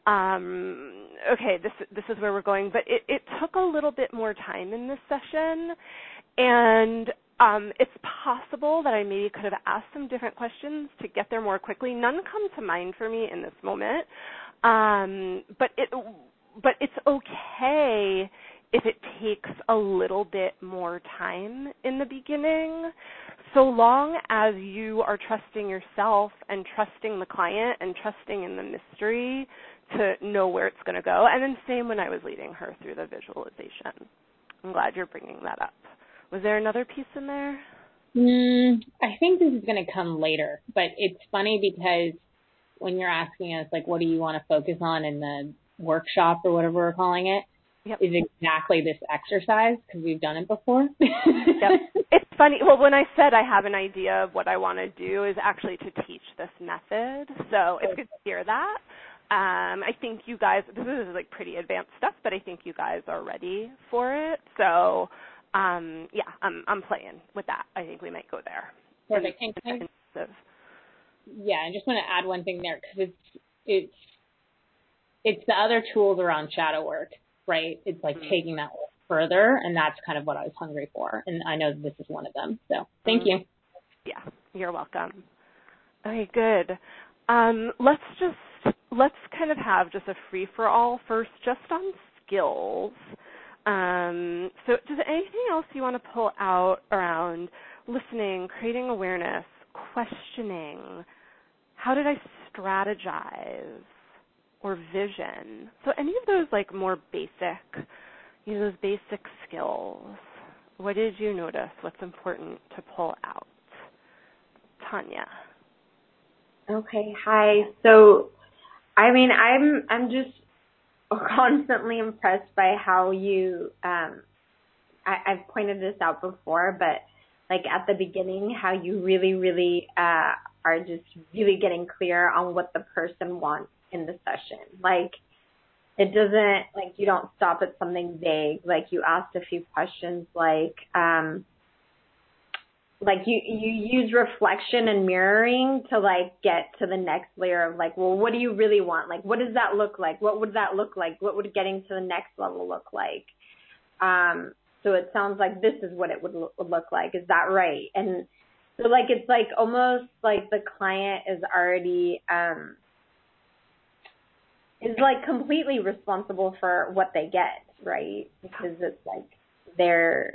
okay, this is where we're going, but it took a little bit more time in this session, and it's possible that I maybe could have asked some different questions to get there more quickly. None come to mind for me in this moment, but it's okay if it takes a little bit more time in the beginning, so long as you are trusting yourself and trusting the client and trusting in the mystery to know where it's going to go. And then same when I was leading her through the visualization. I'm glad you're bringing that up. Was there another piece in there? I think this is going to come later, but it's funny because when you're asking us, like, what do you want to focus on in the workshop or whatever we're calling it, is exactly this exercise, because we've done it before. Yep. It's funny. Well, when I said I have an idea of what I want to do is actually to teach this method, so it's good to hear that. I think you guys, this is like pretty advanced stuff, but I think you guys are ready for it. So, I'm playing with that. I think we might go there. Perfect. And I just want to add one thing there, because it's the other tools around shadow work, right? It's like taking that further, and that's kind of what I was hungry for. And I know this is one of them. So thank you. Yeah, you're welcome. Okay, good. Let's kind of have just a free-for-all first, just on skills. So does anything else you want to pull out around listening, creating awareness, questioning, how did I strategize or vision? So any of those like more basic, those basic skills, what did you notice? What's important to pull out? Tanya. Okay. Hi. So, I mean, I'm just constantly impressed by how you, I've pointed this out before, but like at the beginning, how you really, really are just really getting clear on what the person wants in the session. Like, it doesn't, like, you don't stop at something vague. Like, you asked a few questions like you use reflection and mirroring to like get to the next layer of like, well, what do you really want? Like, what does that look like? What would that look like? What would getting to the next level look like? So it sounds like this is what it would look like. Is that right? And so like, it's like almost like the client is already, is like completely responsible for what they get, right? Because it's like they're,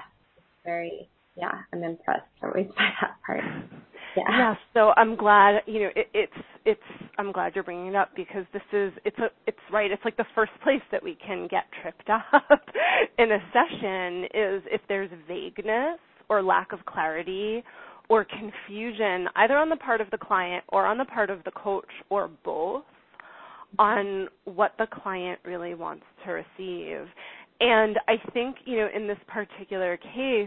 I'm impressed always by that part. Yeah. So I'm glad, I'm glad you're bringing it up because it's right. It's like the first place that we can get tripped up in a session is if there's vagueness or lack of clarity or confusion, either on the part of the client or on the part of the coach or both, on what the client really wants to receive. And I think, in this particular case,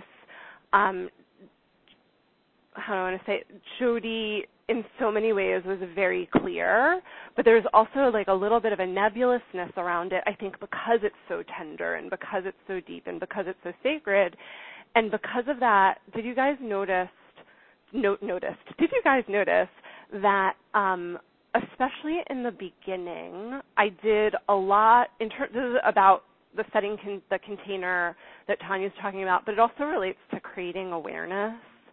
how do I want to say it? Jody, in so many ways, was very clear, but there's also like a little bit of a nebulousness around it, I think, because it's so tender and because it's so deep and because it's so sacred. And because of that, did you guys notice that especially in the beginning, I did a lot this is about the setting the container that Tanya's talking about, but it also relates to creating awareness.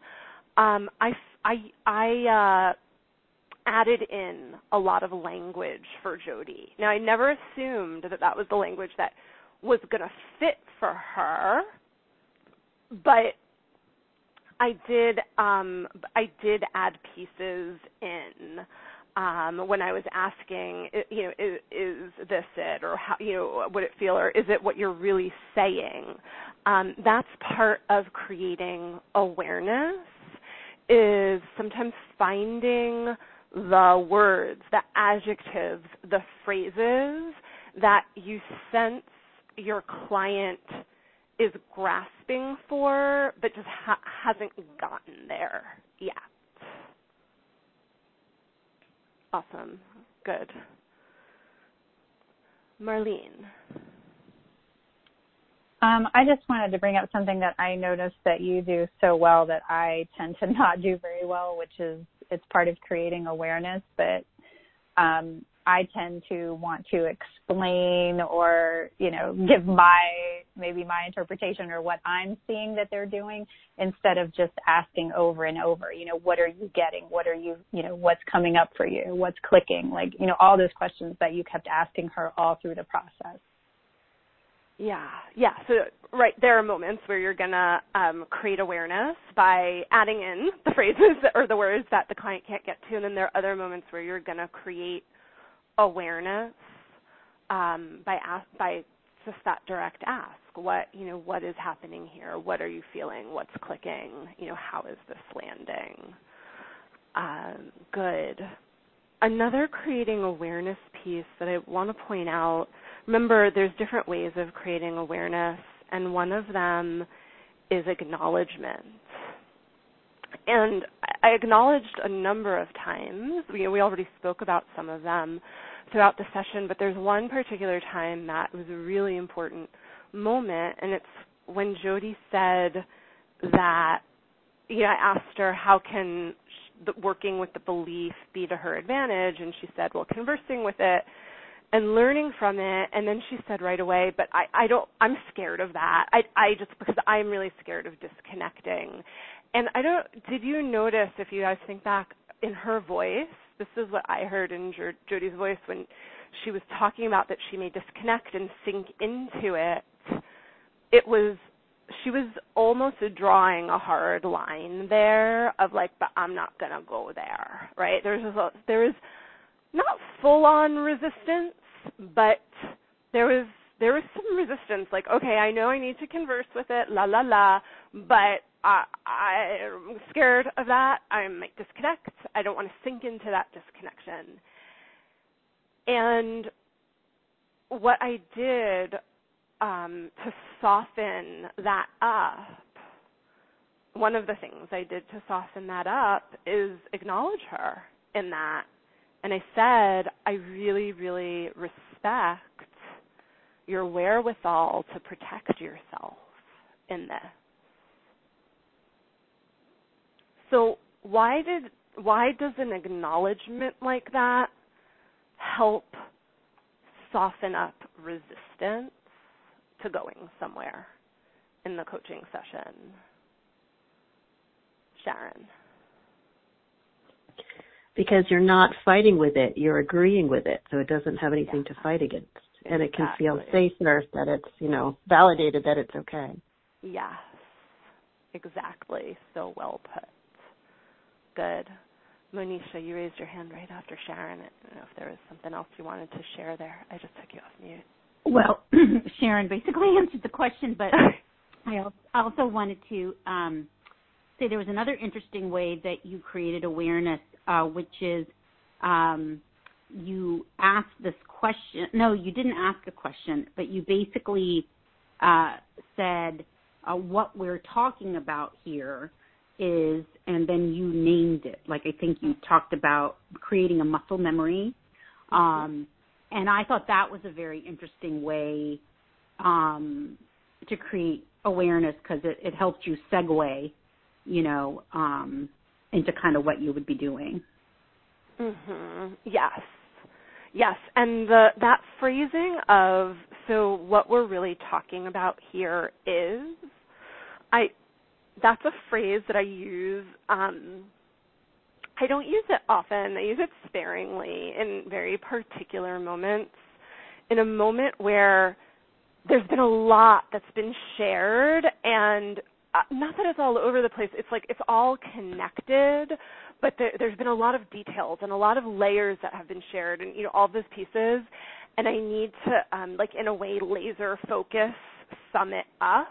I added in a lot of language for Jody. Now, I never assumed that was the language that was going to fit for her, but I did add pieces in when I was asking, is this it, or how, would it feel, or is it what you're really saying? That's part of creating awareness, is sometimes finding the words, the adjectives, the phrases that you sense your client is grasping for, but just hasn't gotten there yet. Awesome. Good. Marlene. I just wanted to bring up something that I noticed that you do so well that I tend to not do very well, which is it's part of creating awareness, but I tend to want to explain or, give my interpretation or what I'm seeing that they're doing instead of just asking over and over, what are you getting? What are you, what's coming up for you? What's clicking? Like, all those questions that you kept asking her all through the process. Yeah. So, right, there are moments where you're going to create awareness by adding in the phrases or the words that the client can't get to, and then there are other moments where you're going to create awareness by just that direct ask. What is happening here? What are you feeling? What's clicking? How is this landing? Good. Another creating awareness piece that I want to point out, remember there's different ways of creating awareness, and one of them is acknowledgement. And I acknowledged a number of times. We already spoke about some of them throughout the session, but there's one particular time that was a really important moment, and it's when Jody said that, I asked her how can working with the belief be to her advantage, and she said, well, conversing with it and learning from it. And then she said right away, but I'm scared of that. I just, because I'm really scared of disconnecting. And did you notice, if you guys think back in her voice, this is what I heard in Jody's voice when she was talking about that she may disconnect and sink into it. It was she was almost drawing a hard line there of like, but I'm not going to go there, right? There was not full-on resistance, but there was some resistance, like, okay, I know I need to converse with it, but I'm scared of that. I might disconnect. I don't want to sink into that disconnection. And what I did to soften that up, one of the things I did to soften that up is acknowledge her in that. And I said, I really, really respect your wherewithal to protect yourself in this. So why does an acknowledgement like that help soften up resistance to going somewhere in the coaching session? Sharon. Because you're not fighting with it, you're agreeing with it, so it doesn't have anything to fight against. And it can feel safer that it's, validated that it's okay. Yes, exactly. So well put. Good. Monisha, you raised your hand right after Sharon. I don't know if there was something else you wanted to share there. I just took you off mute. Well, Sharon basically answered the question, but I also wanted to say there was another interesting way that you created awareness, which is you asked this question. No, you didn't ask a question, but you basically said what we're talking about here is, and then you named it. Like I think you talked about creating a muscle memory. And I thought that was a very interesting way to create awareness because it helped you segue, into kind of what you would be doing. Mm-hmm. Yes. And that phrasing of, so what we're really talking about here is, that's a phrase that I use. I don't use it often. I use it sparingly in very particular moments. In a moment where there's been a lot that's been shared, and not that it's all over the place. It's like it's all connected, but there's been a lot of details and a lot of layers that have been shared, and all those pieces. And I need to, in a way, laser focus, sum it up.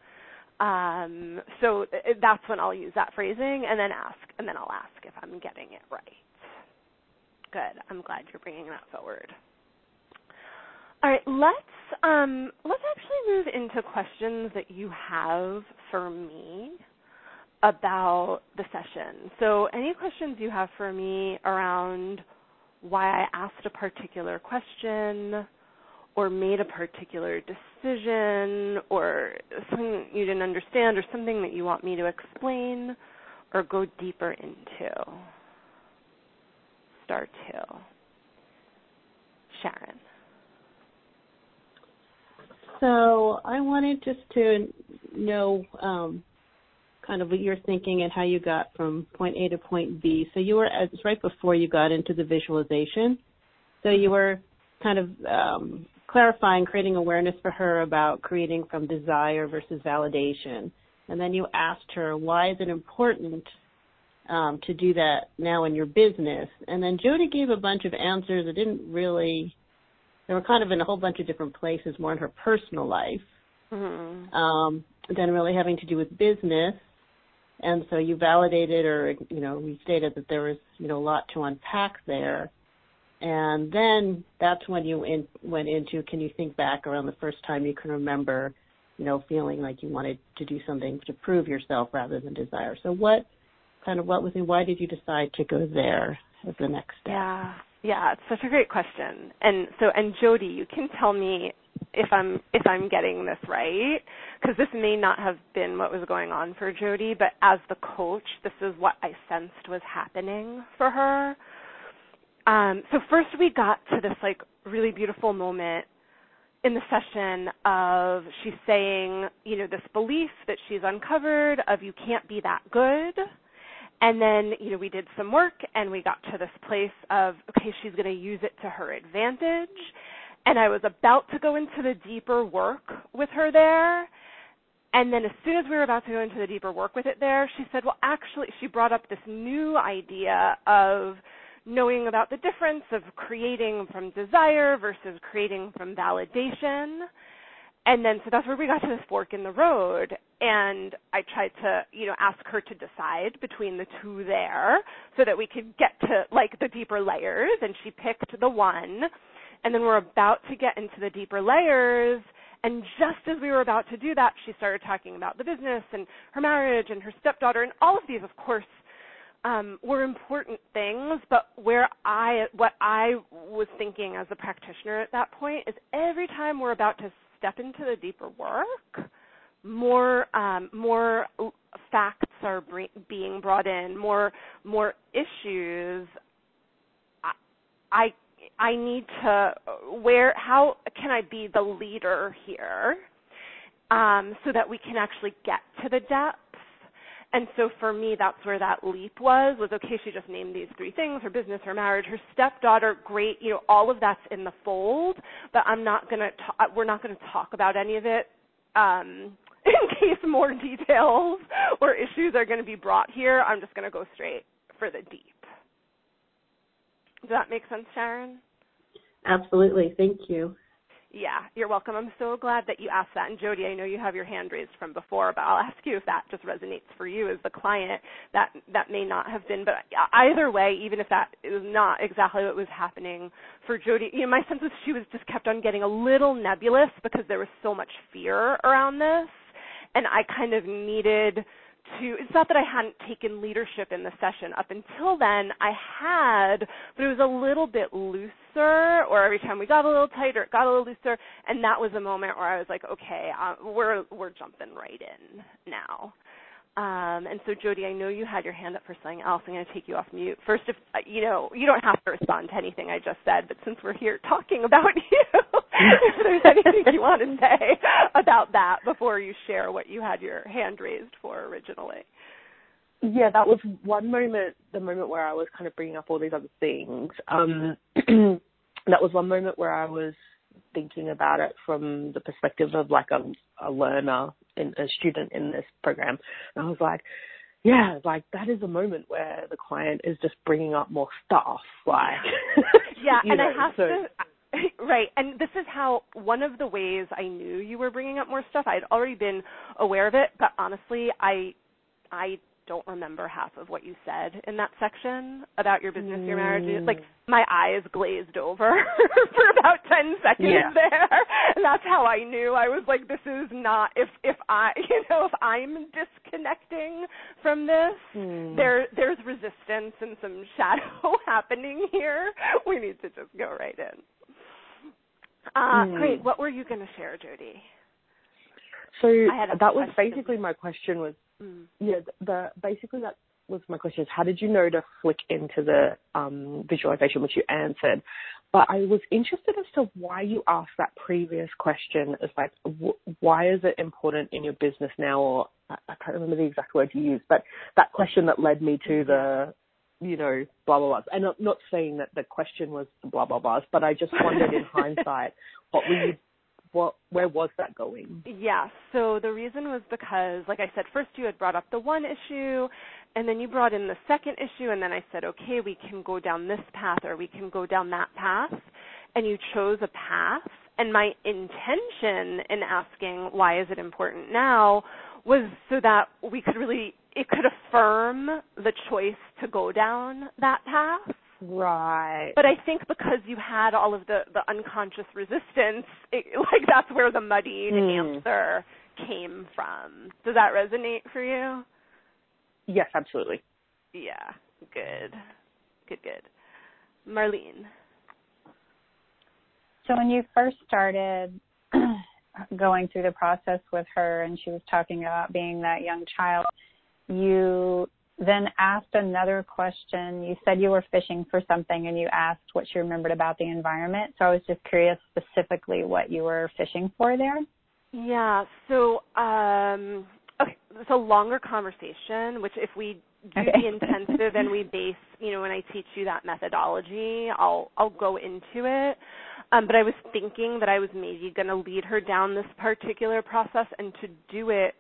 So that's when I'll use that phrasing, and then I'll ask if I'm getting it right. Good. I'm glad you're bringing that forward. All right, let's actually move into questions that you have for me about the session. So any questions you have for me around why I asked a particular question, or made a particular decision, or something you didn't understand, or something that you want me to explain or go deeper into? Star 2. Sharon. So I wanted just to know kind of what you're thinking and how you got from point A to point B. So you were, it's right before you got into the visualization. So you were kind of clarifying, creating awareness for her about creating from desire versus validation. And then you asked her, why is it important to do that now in your business? And then Jody gave a bunch of answers that didn't really, they were kind of in a whole bunch of different places, more in her personal life, than really having to do with business. And so you validated, or, we stated that there was, a lot to unpack there. And then that's when you went into, can you think back around the first time you can remember, feeling like you wanted to do something to prove yourself rather than desire. So why did you decide to go there as the next step? Yeah, it's such a great question. And Jody, you can tell me if I'm getting this right, because this may not have been what was going on for Jody, but as the coach, this is what I sensed was happening for her. So first we got to this really beautiful moment in the session of she's saying, this belief that she's uncovered of you can't be that good. And then, we did some work and we got to this place of, okay, she's going to use it to her advantage. And I was about to go into the deeper work with her there. And then as soon as we were about to go into the deeper work with it there, she said, well, actually, she brought up this new idea of knowing about the difference of creating from desire versus creating from validation. And then so that's where we got to this fork in the road. And I tried to, ask her to decide between the two there so that we could get to, like, the deeper layers. And she picked the one. And then we're about to get into the deeper layers. And just as we were about to do that, she started talking about the business and her marriage and her stepdaughter. And all of these, of course, were important things. But what I was thinking as a practitioner at that point is every time we're about to step into the deeper work, more facts are being brought in, more issues. I need to, how can I be the leader here so that we can actually get to the depths? And so for me, that's where that leap was, okay, she just named these three things, her business, her marriage, her stepdaughter, great, all of that's in the fold, but we're not going to talk about any of it in case more details or issues are going to be brought here. I'm just going to go straight for the deep. Does that make sense, Sharon? Absolutely. Thank you. Yeah, you're welcome. I'm so glad that you asked that. And Jody, I know you have your hand raised from before, but I'll ask you if that just resonates for you as the client. That may not have been, but either way, even if that is not exactly what was happening for Jody, my sense was she was just kept on getting a little nebulous because there was so much fear around this, and I kind of needed to, it's not that I hadn't taken leadership in the session. Up until then, I had, but it was a little bit looser, or every time we got a little tighter, it got a little looser, and that was a moment where I was like, okay, we're jumping right in now. And so, Jody, I know you had your hand up for something else. I'm going to take you off mute. First, if you don't have to respond to anything I just said, but since we're here talking about you, if there's anything you want to say about that before you share what you had your hand raised for originally. Yeah, that was one moment, the moment where I was kind of bringing up all these other things. That was one moment where I was thinking about it from the perspective of like a learner, a student in this program. And I was like, yeah, like that is a moment where the client is just bringing up more stuff. Like, yeah, and I have to, right. And this is how, one of the ways I knew you were bringing up more stuff, I'd already been aware of it, but honestly, I don't remember half of what you said in that section about your business, your marriage. Like, my eyes glazed over for about 10 seconds there. And that's how I knew. I was like, this is not, if I'm disconnecting from this, there's resistance and some shadow happening here. We need to just go right in. Great. What were you going to share, Jody? So that was basically my question was, basically that was my question is, how did you know to flick into the visualization, which you answered? But I was interested as to why you asked that previous question. It's like, why is it important in your business now? Or I can't remember the exact word you used, but that question that led me to the, blah, blah, blah. And not saying that the question was the blah, blah, blahs, but I just wondered in hindsight, where was that going? Yeah, so the reason was because, like I said, first you had brought up the one issue, and then you brought in the second issue, and then I said, okay, we can go down this path or we can go down that path, and you chose a path. And my intention in asking why is it important now was so that it could affirm the choice to go down that path. Right. But I think because you had all of the unconscious resistance, that's where the muddied answer came from. Does that resonate for you? Yes, absolutely. Yeah, good. Marlene. So when you first started going through the process with her and she was talking about being that young child, you then asked another question. You said you were fishing for something and you asked what she remembered about the environment. So I was just curious specifically what you were fishing for there. Yeah, so okay, it's a longer conversation, which if we do the intensive and we base, when I teach you that methodology, I'll go into it. But I was thinking that I was maybe going to lead her down this particular process, and to do it,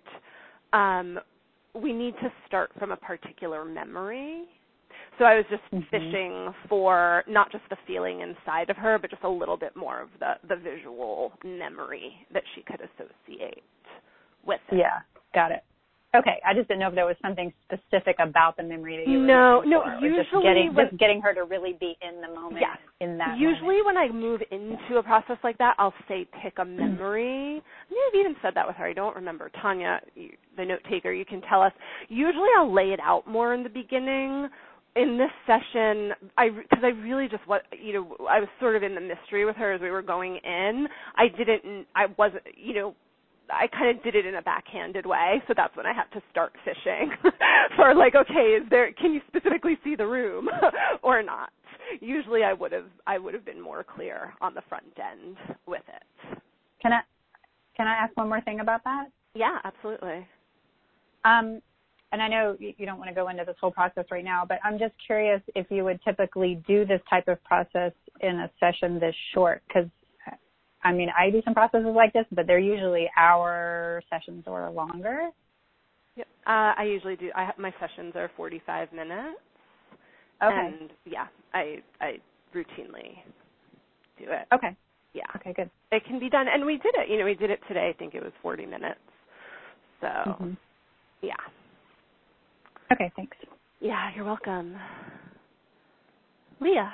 we need to start from a particular memory. So I was just fishing for not just the feeling inside of her, but just a little bit more of the visual memory that she could associate with it. Yeah, got it. Okay, I just didn't know if there was something specific about the memory that you were looking for, usually just getting her to really be in the moment. Yes. In that usually moment. When I move into a process like that, I'll say pick a memory. I've even said that with her. I don't remember. Tanya, the note taker, you can tell us. Usually I'll lay it out more in the beginning. In this session, because I really just I was sort of in the mystery with her as we were going in. I kind of did it in a backhanded way, so that's when I had to start fishing for can you specifically see the room or not? Usually I would have been more clear on the front end with it. Can I ask one more thing about that? Yeah, absolutely. And I know you don't want to go into this whole process right now, but I'm just curious if you would typically do this type of process in a session this short, because I do some processes like this, but they're usually hour sessions or longer. Yep. I usually do. My sessions are 45 minutes. Okay. And yeah, I routinely do it. Okay. Yeah. Okay, good. It can be done, and we did it. We did it today. I think it was 40 minutes. So, yeah. Okay, thanks. Yeah, you're welcome. Leah.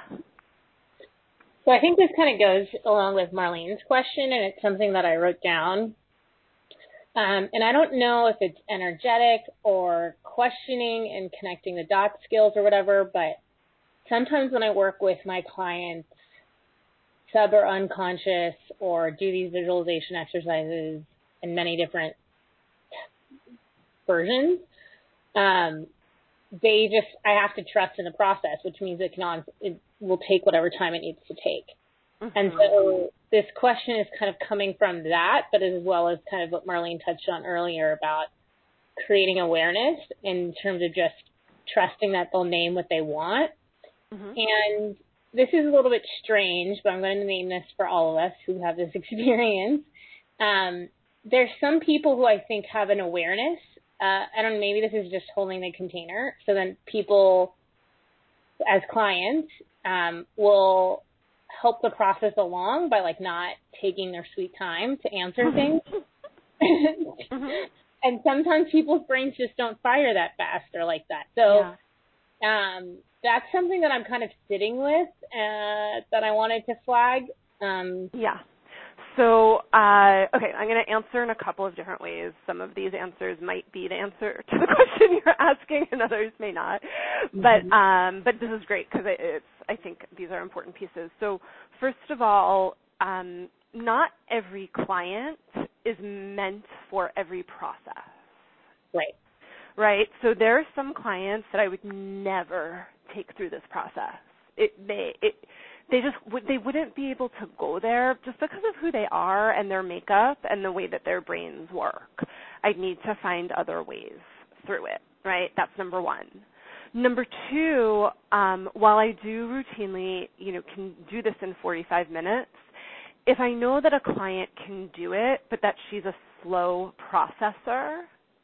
So I think this kind of goes along with Marlene's question, and it's something that I wrote down. And I don't know if it's energetic or questioning and connecting the dots skills or whatever, but sometimes when I work with my clients, sub or unconscious, or do these visualization exercises in many different versions, I have to trust in the process, which means it will take whatever time it needs to take. Mm-hmm. And so this question is kind of coming from that, but as well as kind of what Marlene touched on earlier about creating awareness in terms of just trusting that they'll name what they want. Mm-hmm. And this is a little bit strange, but I'm going to name this for all of us who have this experience. There's some people who I think have an awareness. I don't know, maybe this is just holding the container. So then people, as clients, will help the process along by not taking their sweet time to answer things. And sometimes people's brains just don't fire that fast or like that. So that's something that I'm kind of sitting with that I wanted to flag. Yeah. So, okay, I'm going to answer in a couple of different ways. Some of these answers might be the answer to the question you're asking, and others may not. But this is great because I think these are important pieces. So, first of all, not every client is meant for every process. Right. Right. So there are some clients that I would never take through this process. They wouldn't be able to go there just because of who they are and their makeup and the way that their brains work. I'd need to find other ways through it, right? That's number one. Number two, while I do routinely, can do this in 45 minutes, if I know that a client can do it, but that she's a slow processor,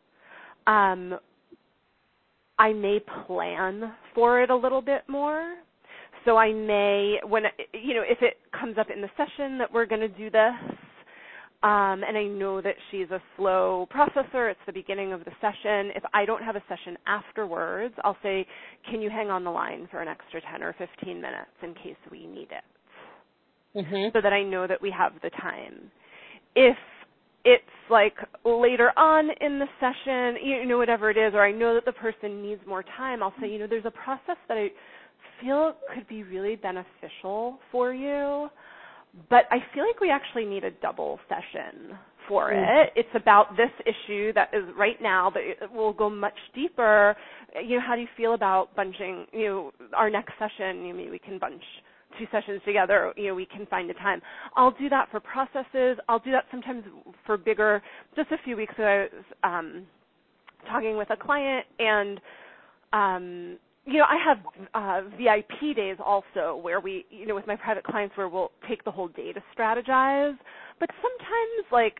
I may plan for it a little bit more. So I may, if it comes up in the session that we're going to do this, and I know that she's a slow processor, it's the beginning of the session. If I don't have a session afterwards, I'll say, can you hang on the line for an extra 10 or 15 minutes in case we need it? So that I know that we have the time. If it's later on in the session, whatever it is, or I know that the person needs more time, I'll say, there's a process that I feel could be really beneficial for you, but I feel like we actually need a double session for it. It's about this issue that is right now, but it will go much deeper. How do you feel about bunching, our next session, maybe we can bunch 2 sessions together, we can find a time. I'll do that for processes. I'll do that sometimes for bigger. Just a few weeks ago, I was talking with a client, and I have VIP days also where we, with my private clients where we'll take the whole day to strategize. But sometimes,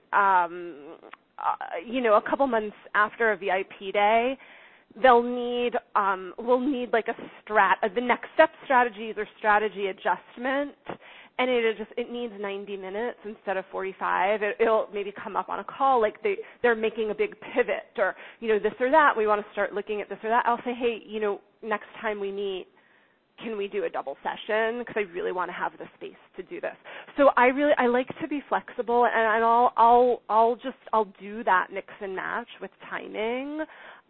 a couple months after a VIP day, we'll need like the next step strategies or strategy adjustment, and it needs 90 minutes instead of 45. It'll maybe come up on a call like they're making a big pivot or this or that. We want to start looking at this or that. I'll say, hey, next time we meet, can we do a double session? Because I really want to have the space to do this. So I like to be flexible, and I'll do that mix and match with timing,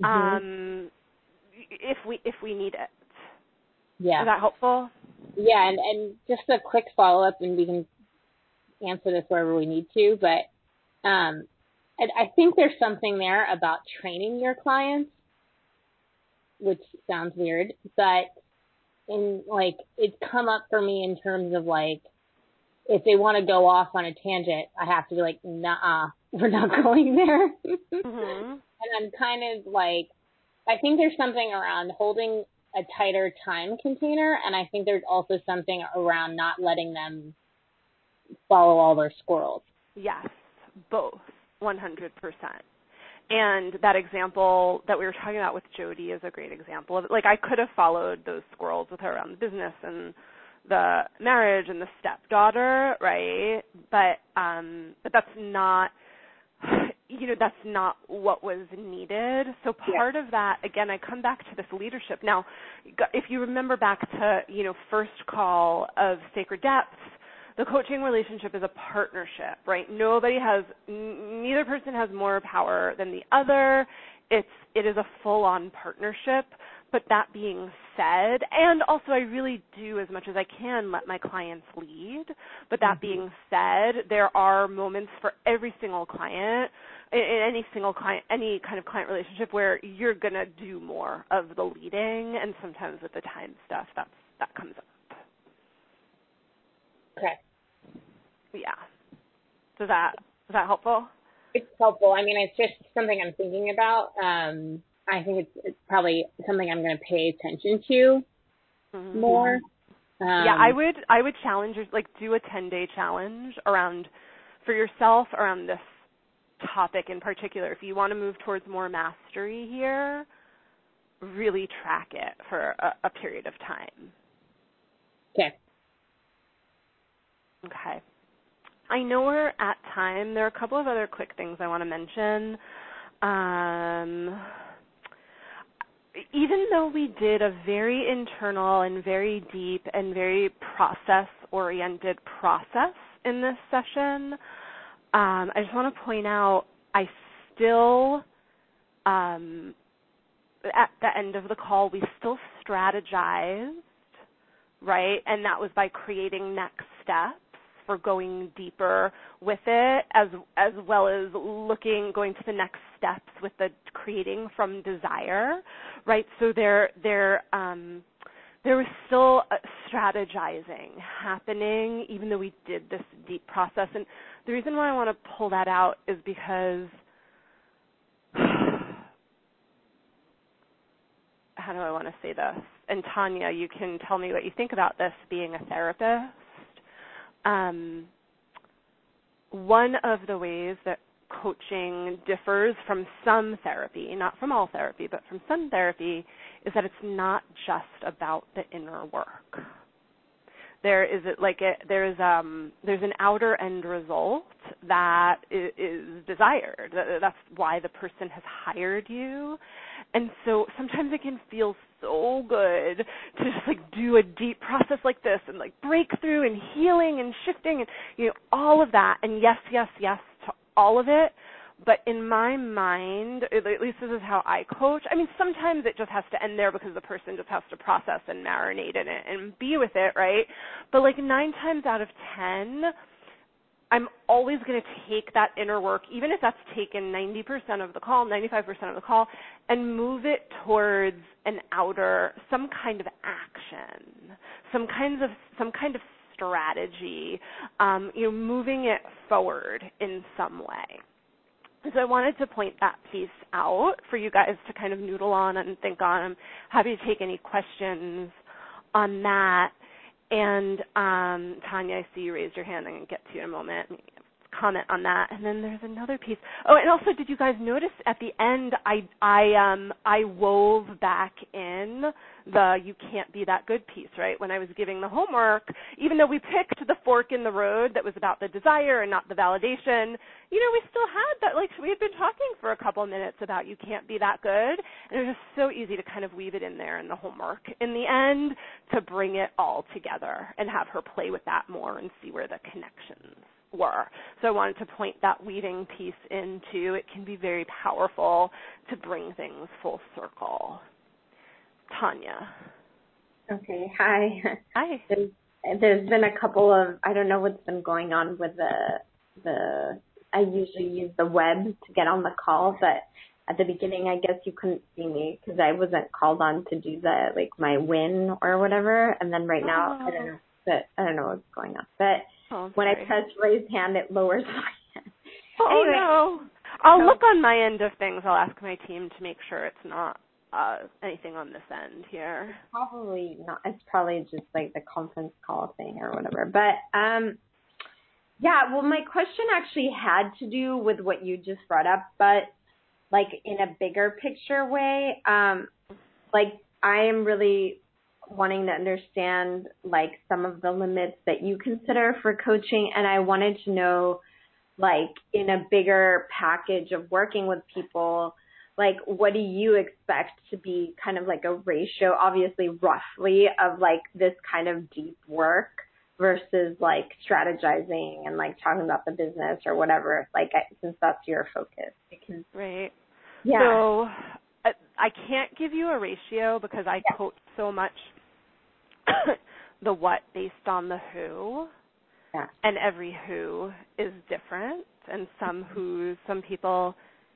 if we need it. Yeah. Is that helpful? Yeah, and just a quick follow up, and we can answer this wherever we need to. But I think there's something there about training your clients, which sounds weird, but it's come up for me in terms of if they want to go off on a tangent, I have to be like, nah, we're not going there. And I'm kind of I think there's something around holding a tighter time container, and I think there's also something around not letting them follow all their squirrels. Yes, both, 100%. And that example that we were talking about with Jody is a great example of it. I could have followed those squirrels with her around the business and the marriage and the stepdaughter, right? But that's not, that's not what was needed. So part of that, again, I come back to this leadership. Now, if you remember back to, first call of Sacred Depths, the coaching relationship is a partnership, right? Neither person has more power than the other. It is a full-on partnership. But that being said, and also I really do as much as I can let my clients lead. But that being said, there are moments for every single client, in any kind of client relationship where you're going to do more of the leading, and sometimes with the time stuff, that comes up. Okay. Yeah. Is that helpful? It's helpful. I mean, it's just something I'm thinking about. I think it's probably something I'm going to pay attention to more. Yeah, I would challenge, do a 10-day challenge for yourself around this topic in particular. If you want to move towards more mastery here, really track it for a period of time. Okay. Okay. I know we're at time. There are a couple of other quick things I want to mention. Even though we did a very internal and very deep and very process-oriented process in this session, I just want to point out I still, at the end of the call, we still strategized, right? And that was by creating next steps for going deeper with it, as well as going to the next steps with the creating from desire, right? So there was still strategizing happening, even though we did this deep process. And the reason why I want to pull that out is because how do I want to say this? And Tanya, you can tell me what you think about this being a therapist. One of the ways that coaching differs from some therapy, not from all therapy, but from some therapy, is that it's not just about the inner work. There's an outer end result that is desired. That's why the person has hired you. And so sometimes it can feel so good to just do a deep process like this and break through and healing and shifting and all of that. And yes to all of it. But in my mind, at least this is how I coach. I mean, sometimes it just has to end there because the person just has to process and marinate in it and be with it, right? But 9 times out of 10, I'm always going to take that inner work, even if that's taken 90% of the call, 95% of the call, and move it towards some kind of action, some kind of strategy, moving it forward in some way. So I wanted to point that piece out for you guys to kind of noodle on and think on. I'm happy to take any questions on that. And Tanya, I see you raised your hand. I'm going to get to you in a moment. Comment on that. And then there's another piece. Oh, and also, did you guys notice at the end I wove back in the "you can't be that good" piece, right? When I was giving the homework, even though we picked the fork in the road that was about the desire and not the validation, we still had that, like, we had been talking for a couple minutes about you can't be that good, and it was just so easy to kind of weave it in there in the homework in the end to bring it all together and have her play with that more and see where the connections were. So I wanted to point that weaving piece into. It can be very powerful to bring things full circle. Tanya. Okay, hi. Hi. There's been a couple of, I don't know what's been going on with I usually use the web to get on the call, but at the beginning, I guess you couldn't see me because I wasn't called on to do my win or whatever. And then right now, I don't know what's going on. But when I press raise hand, it lowers my hand. Oh, anyway, no. I'll look on my end of things. I'll ask my team to make sure it's not anything on this end here. Probably not. It's probably just like the conference call thing or whatever. But, yeah, well, my question actually had to do with what you just brought up, but like in a bigger picture way, like I am really wanting to understand like some of the limits that you consider for coaching. And I wanted to know, like in a bigger package of working with people, like what do you expect to be kind of like a ratio, obviously roughly, of like this kind of deep work versus like strategizing and like talking about the business or whatever, like since that's your focus. Because, right. Yeah. So I can't give you a ratio because I coach so much the what based on the who. Yeah. And every who is different, and some people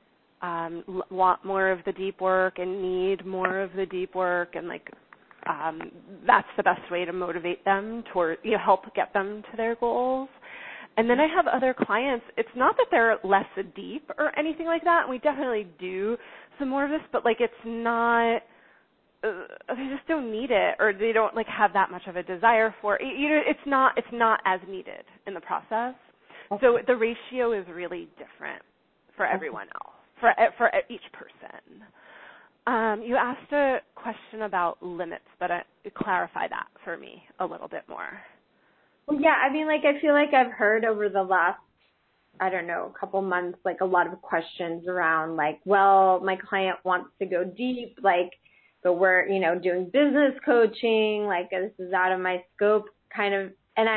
want more of the deep work and need more of the deep work, and like that's the best way to motivate them toward, help get them to their goals. And then I have other clients, it's not that they're less deep or anything like that, and we definitely do some more of this, but like it's not, they just don't need it, or they don't like have that much of a desire for it. It's not as needed in the process. Okay. So the ratio is really different for everyone else, for each person. You asked a question about limits, but clarify that for me a little bit more. Well, yeah, I mean, like, I feel like I've heard over the last, I don't know, couple months, like a lot of questions around like, well, my client wants to go deep, like, but we're, doing business coaching, like this is out of my scope kind of, and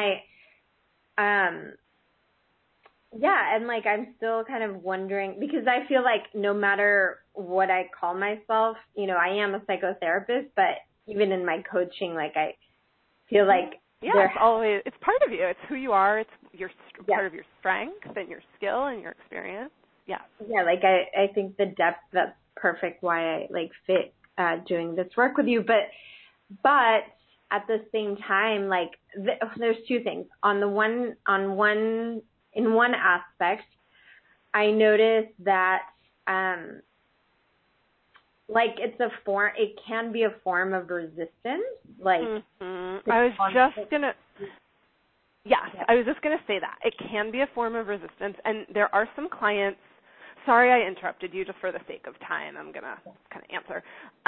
and like I'm still kind of wondering, because I feel like no matter what I call myself, I am a psychotherapist, but even in my coaching, like I feel like it's part of you. It's who you are. It's part of your strength and your skill and your experience. Yeah. Yeah, like I think the depth, that's perfect why I like fit doing this work with you, but at the same time, like there's two things. In one aspect, I noticed that like it can be a form of resistance. Like I was just gonna say that it can be a form of resistance, and there are some clients. Sorry, I interrupted you. Just for the sake of time, I'm gonna kind of answer.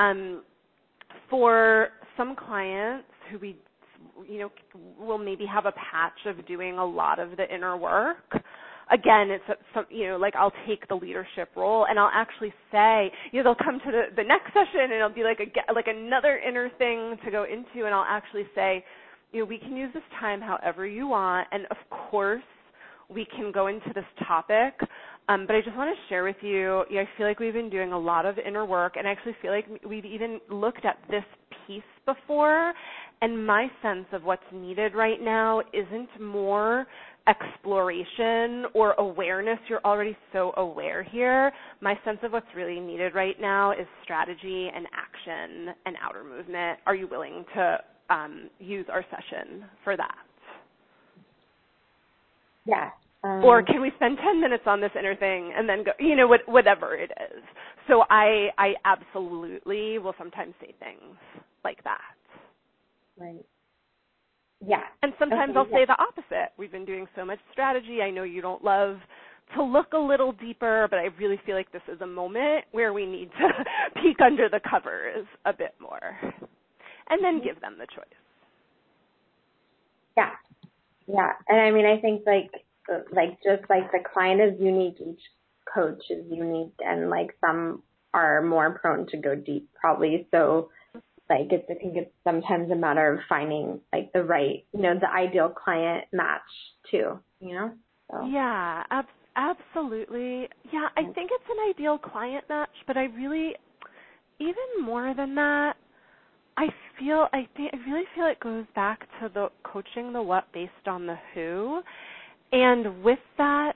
For some clients who we, will maybe have a patch of doing a lot of the inner work. Again, it's like I'll take the leadership role and I'll actually say, they'll come to the next session and it'll be like another inner thing to go into, and I'll actually say, we can use this time however you want, and of course we can go into this topic, but I just want to share with you, I feel like we've been doing a lot of inner work, and I actually feel like we've even looked at this piece before, and my sense of what's needed right now isn't more exploration or awareness. You're already so aware here. My sense of what's really needed right now is strategy and action and outer movement. Are you willing to use our session for that? Yeah. Or can we spend 10 minutes on this inner thing and then go, whatever it is. So I absolutely will sometimes say things like that. Right. Yeah. And sometimes I'll say the opposite. We've been doing so much strategy. I know you don't love to look a little deeper, but I really feel like this is a moment where we need to peek under the covers a bit more. And then give them the choice. Yeah. Yeah. And I mean, I think just like the client is unique, each coach is unique, and like some are more prone to go deep probably. So like I think it's sometimes a matter of finding like the right, the ideal client match too, So. Yeah, absolutely. Yeah, I think it's an ideal client match, but I really, even more than that, I really feel it goes back to the coaching the what based on the who. And with that,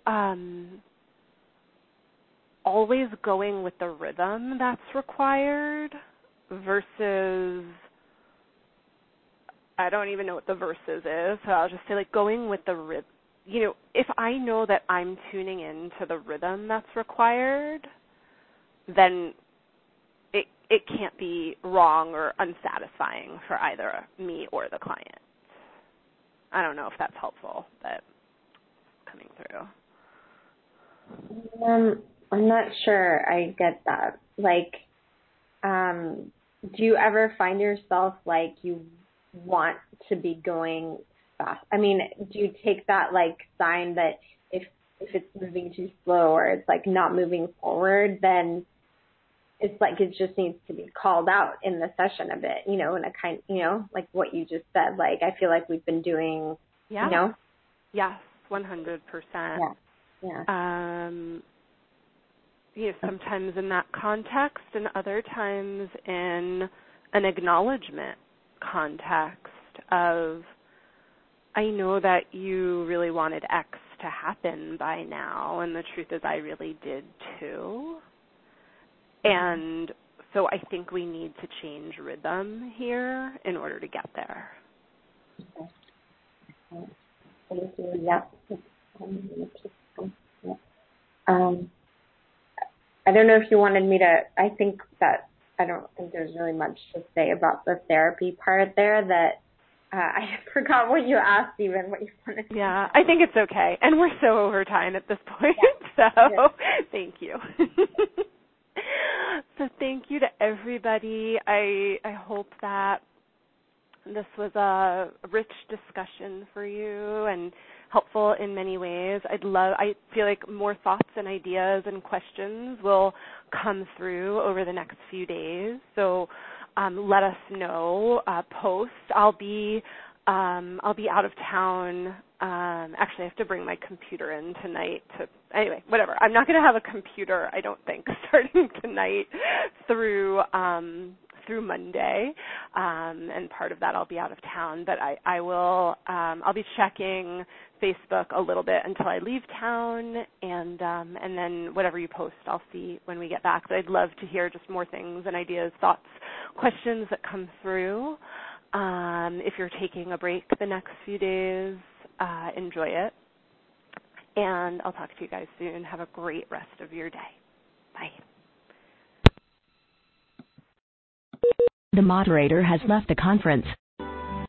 always going with the rhythm that's required versus, I don't even know what the versus is, so I'll just say like going with the rhythm. If I know that I'm tuning in to the rhythm that's required, then it can't be wrong or unsatisfying for either me or the client. I don't know if that's helpful, but coming through. I'm not sure I get that. Like, do you ever find yourself like you want to be going fast? I mean, do you take that like sign that if it's moving too slow or it's like not moving forward, then it's like it just needs to be called out in the session a bit, in a kind, like what you just said. Like, I feel like we've been doing, Yes, 100%. Yeah. Sometimes in that context and other times in an acknowledgement context of, I know that you really wanted X to happen by now, and the truth is I really did too. And so I think we need to change rhythm here in order to get there. Okay. Thank you. Yeah. I don't know if you wanted me to, I don't think there's really much to say about the therapy part there that I forgot what you asked even, what you wanted to Yeah, I think it's okay. And we're so over time at this point, Thank you. So thank you to everybody. I hope that this was a rich discussion for you and helpful in many ways. I feel like more thoughts and ideas and questions will come through over the next few days. So let us know. Post. I'll be out of town. Actually, I have to bring my computer in tonight. Anyway, whatever. I'm not going to have a computer, I don't think, starting tonight through Monday, and part of that I'll be out of town. But I will. I'll be checking Facebook a little bit until I leave town, and then whatever you post, I'll see when we get back. But I'd love to hear just more things and ideas, thoughts, questions that come through. If you're taking a break the next few days, enjoy it. And I'll talk to you guys soon. Have a great rest of your day. Bye. The moderator has left the conference.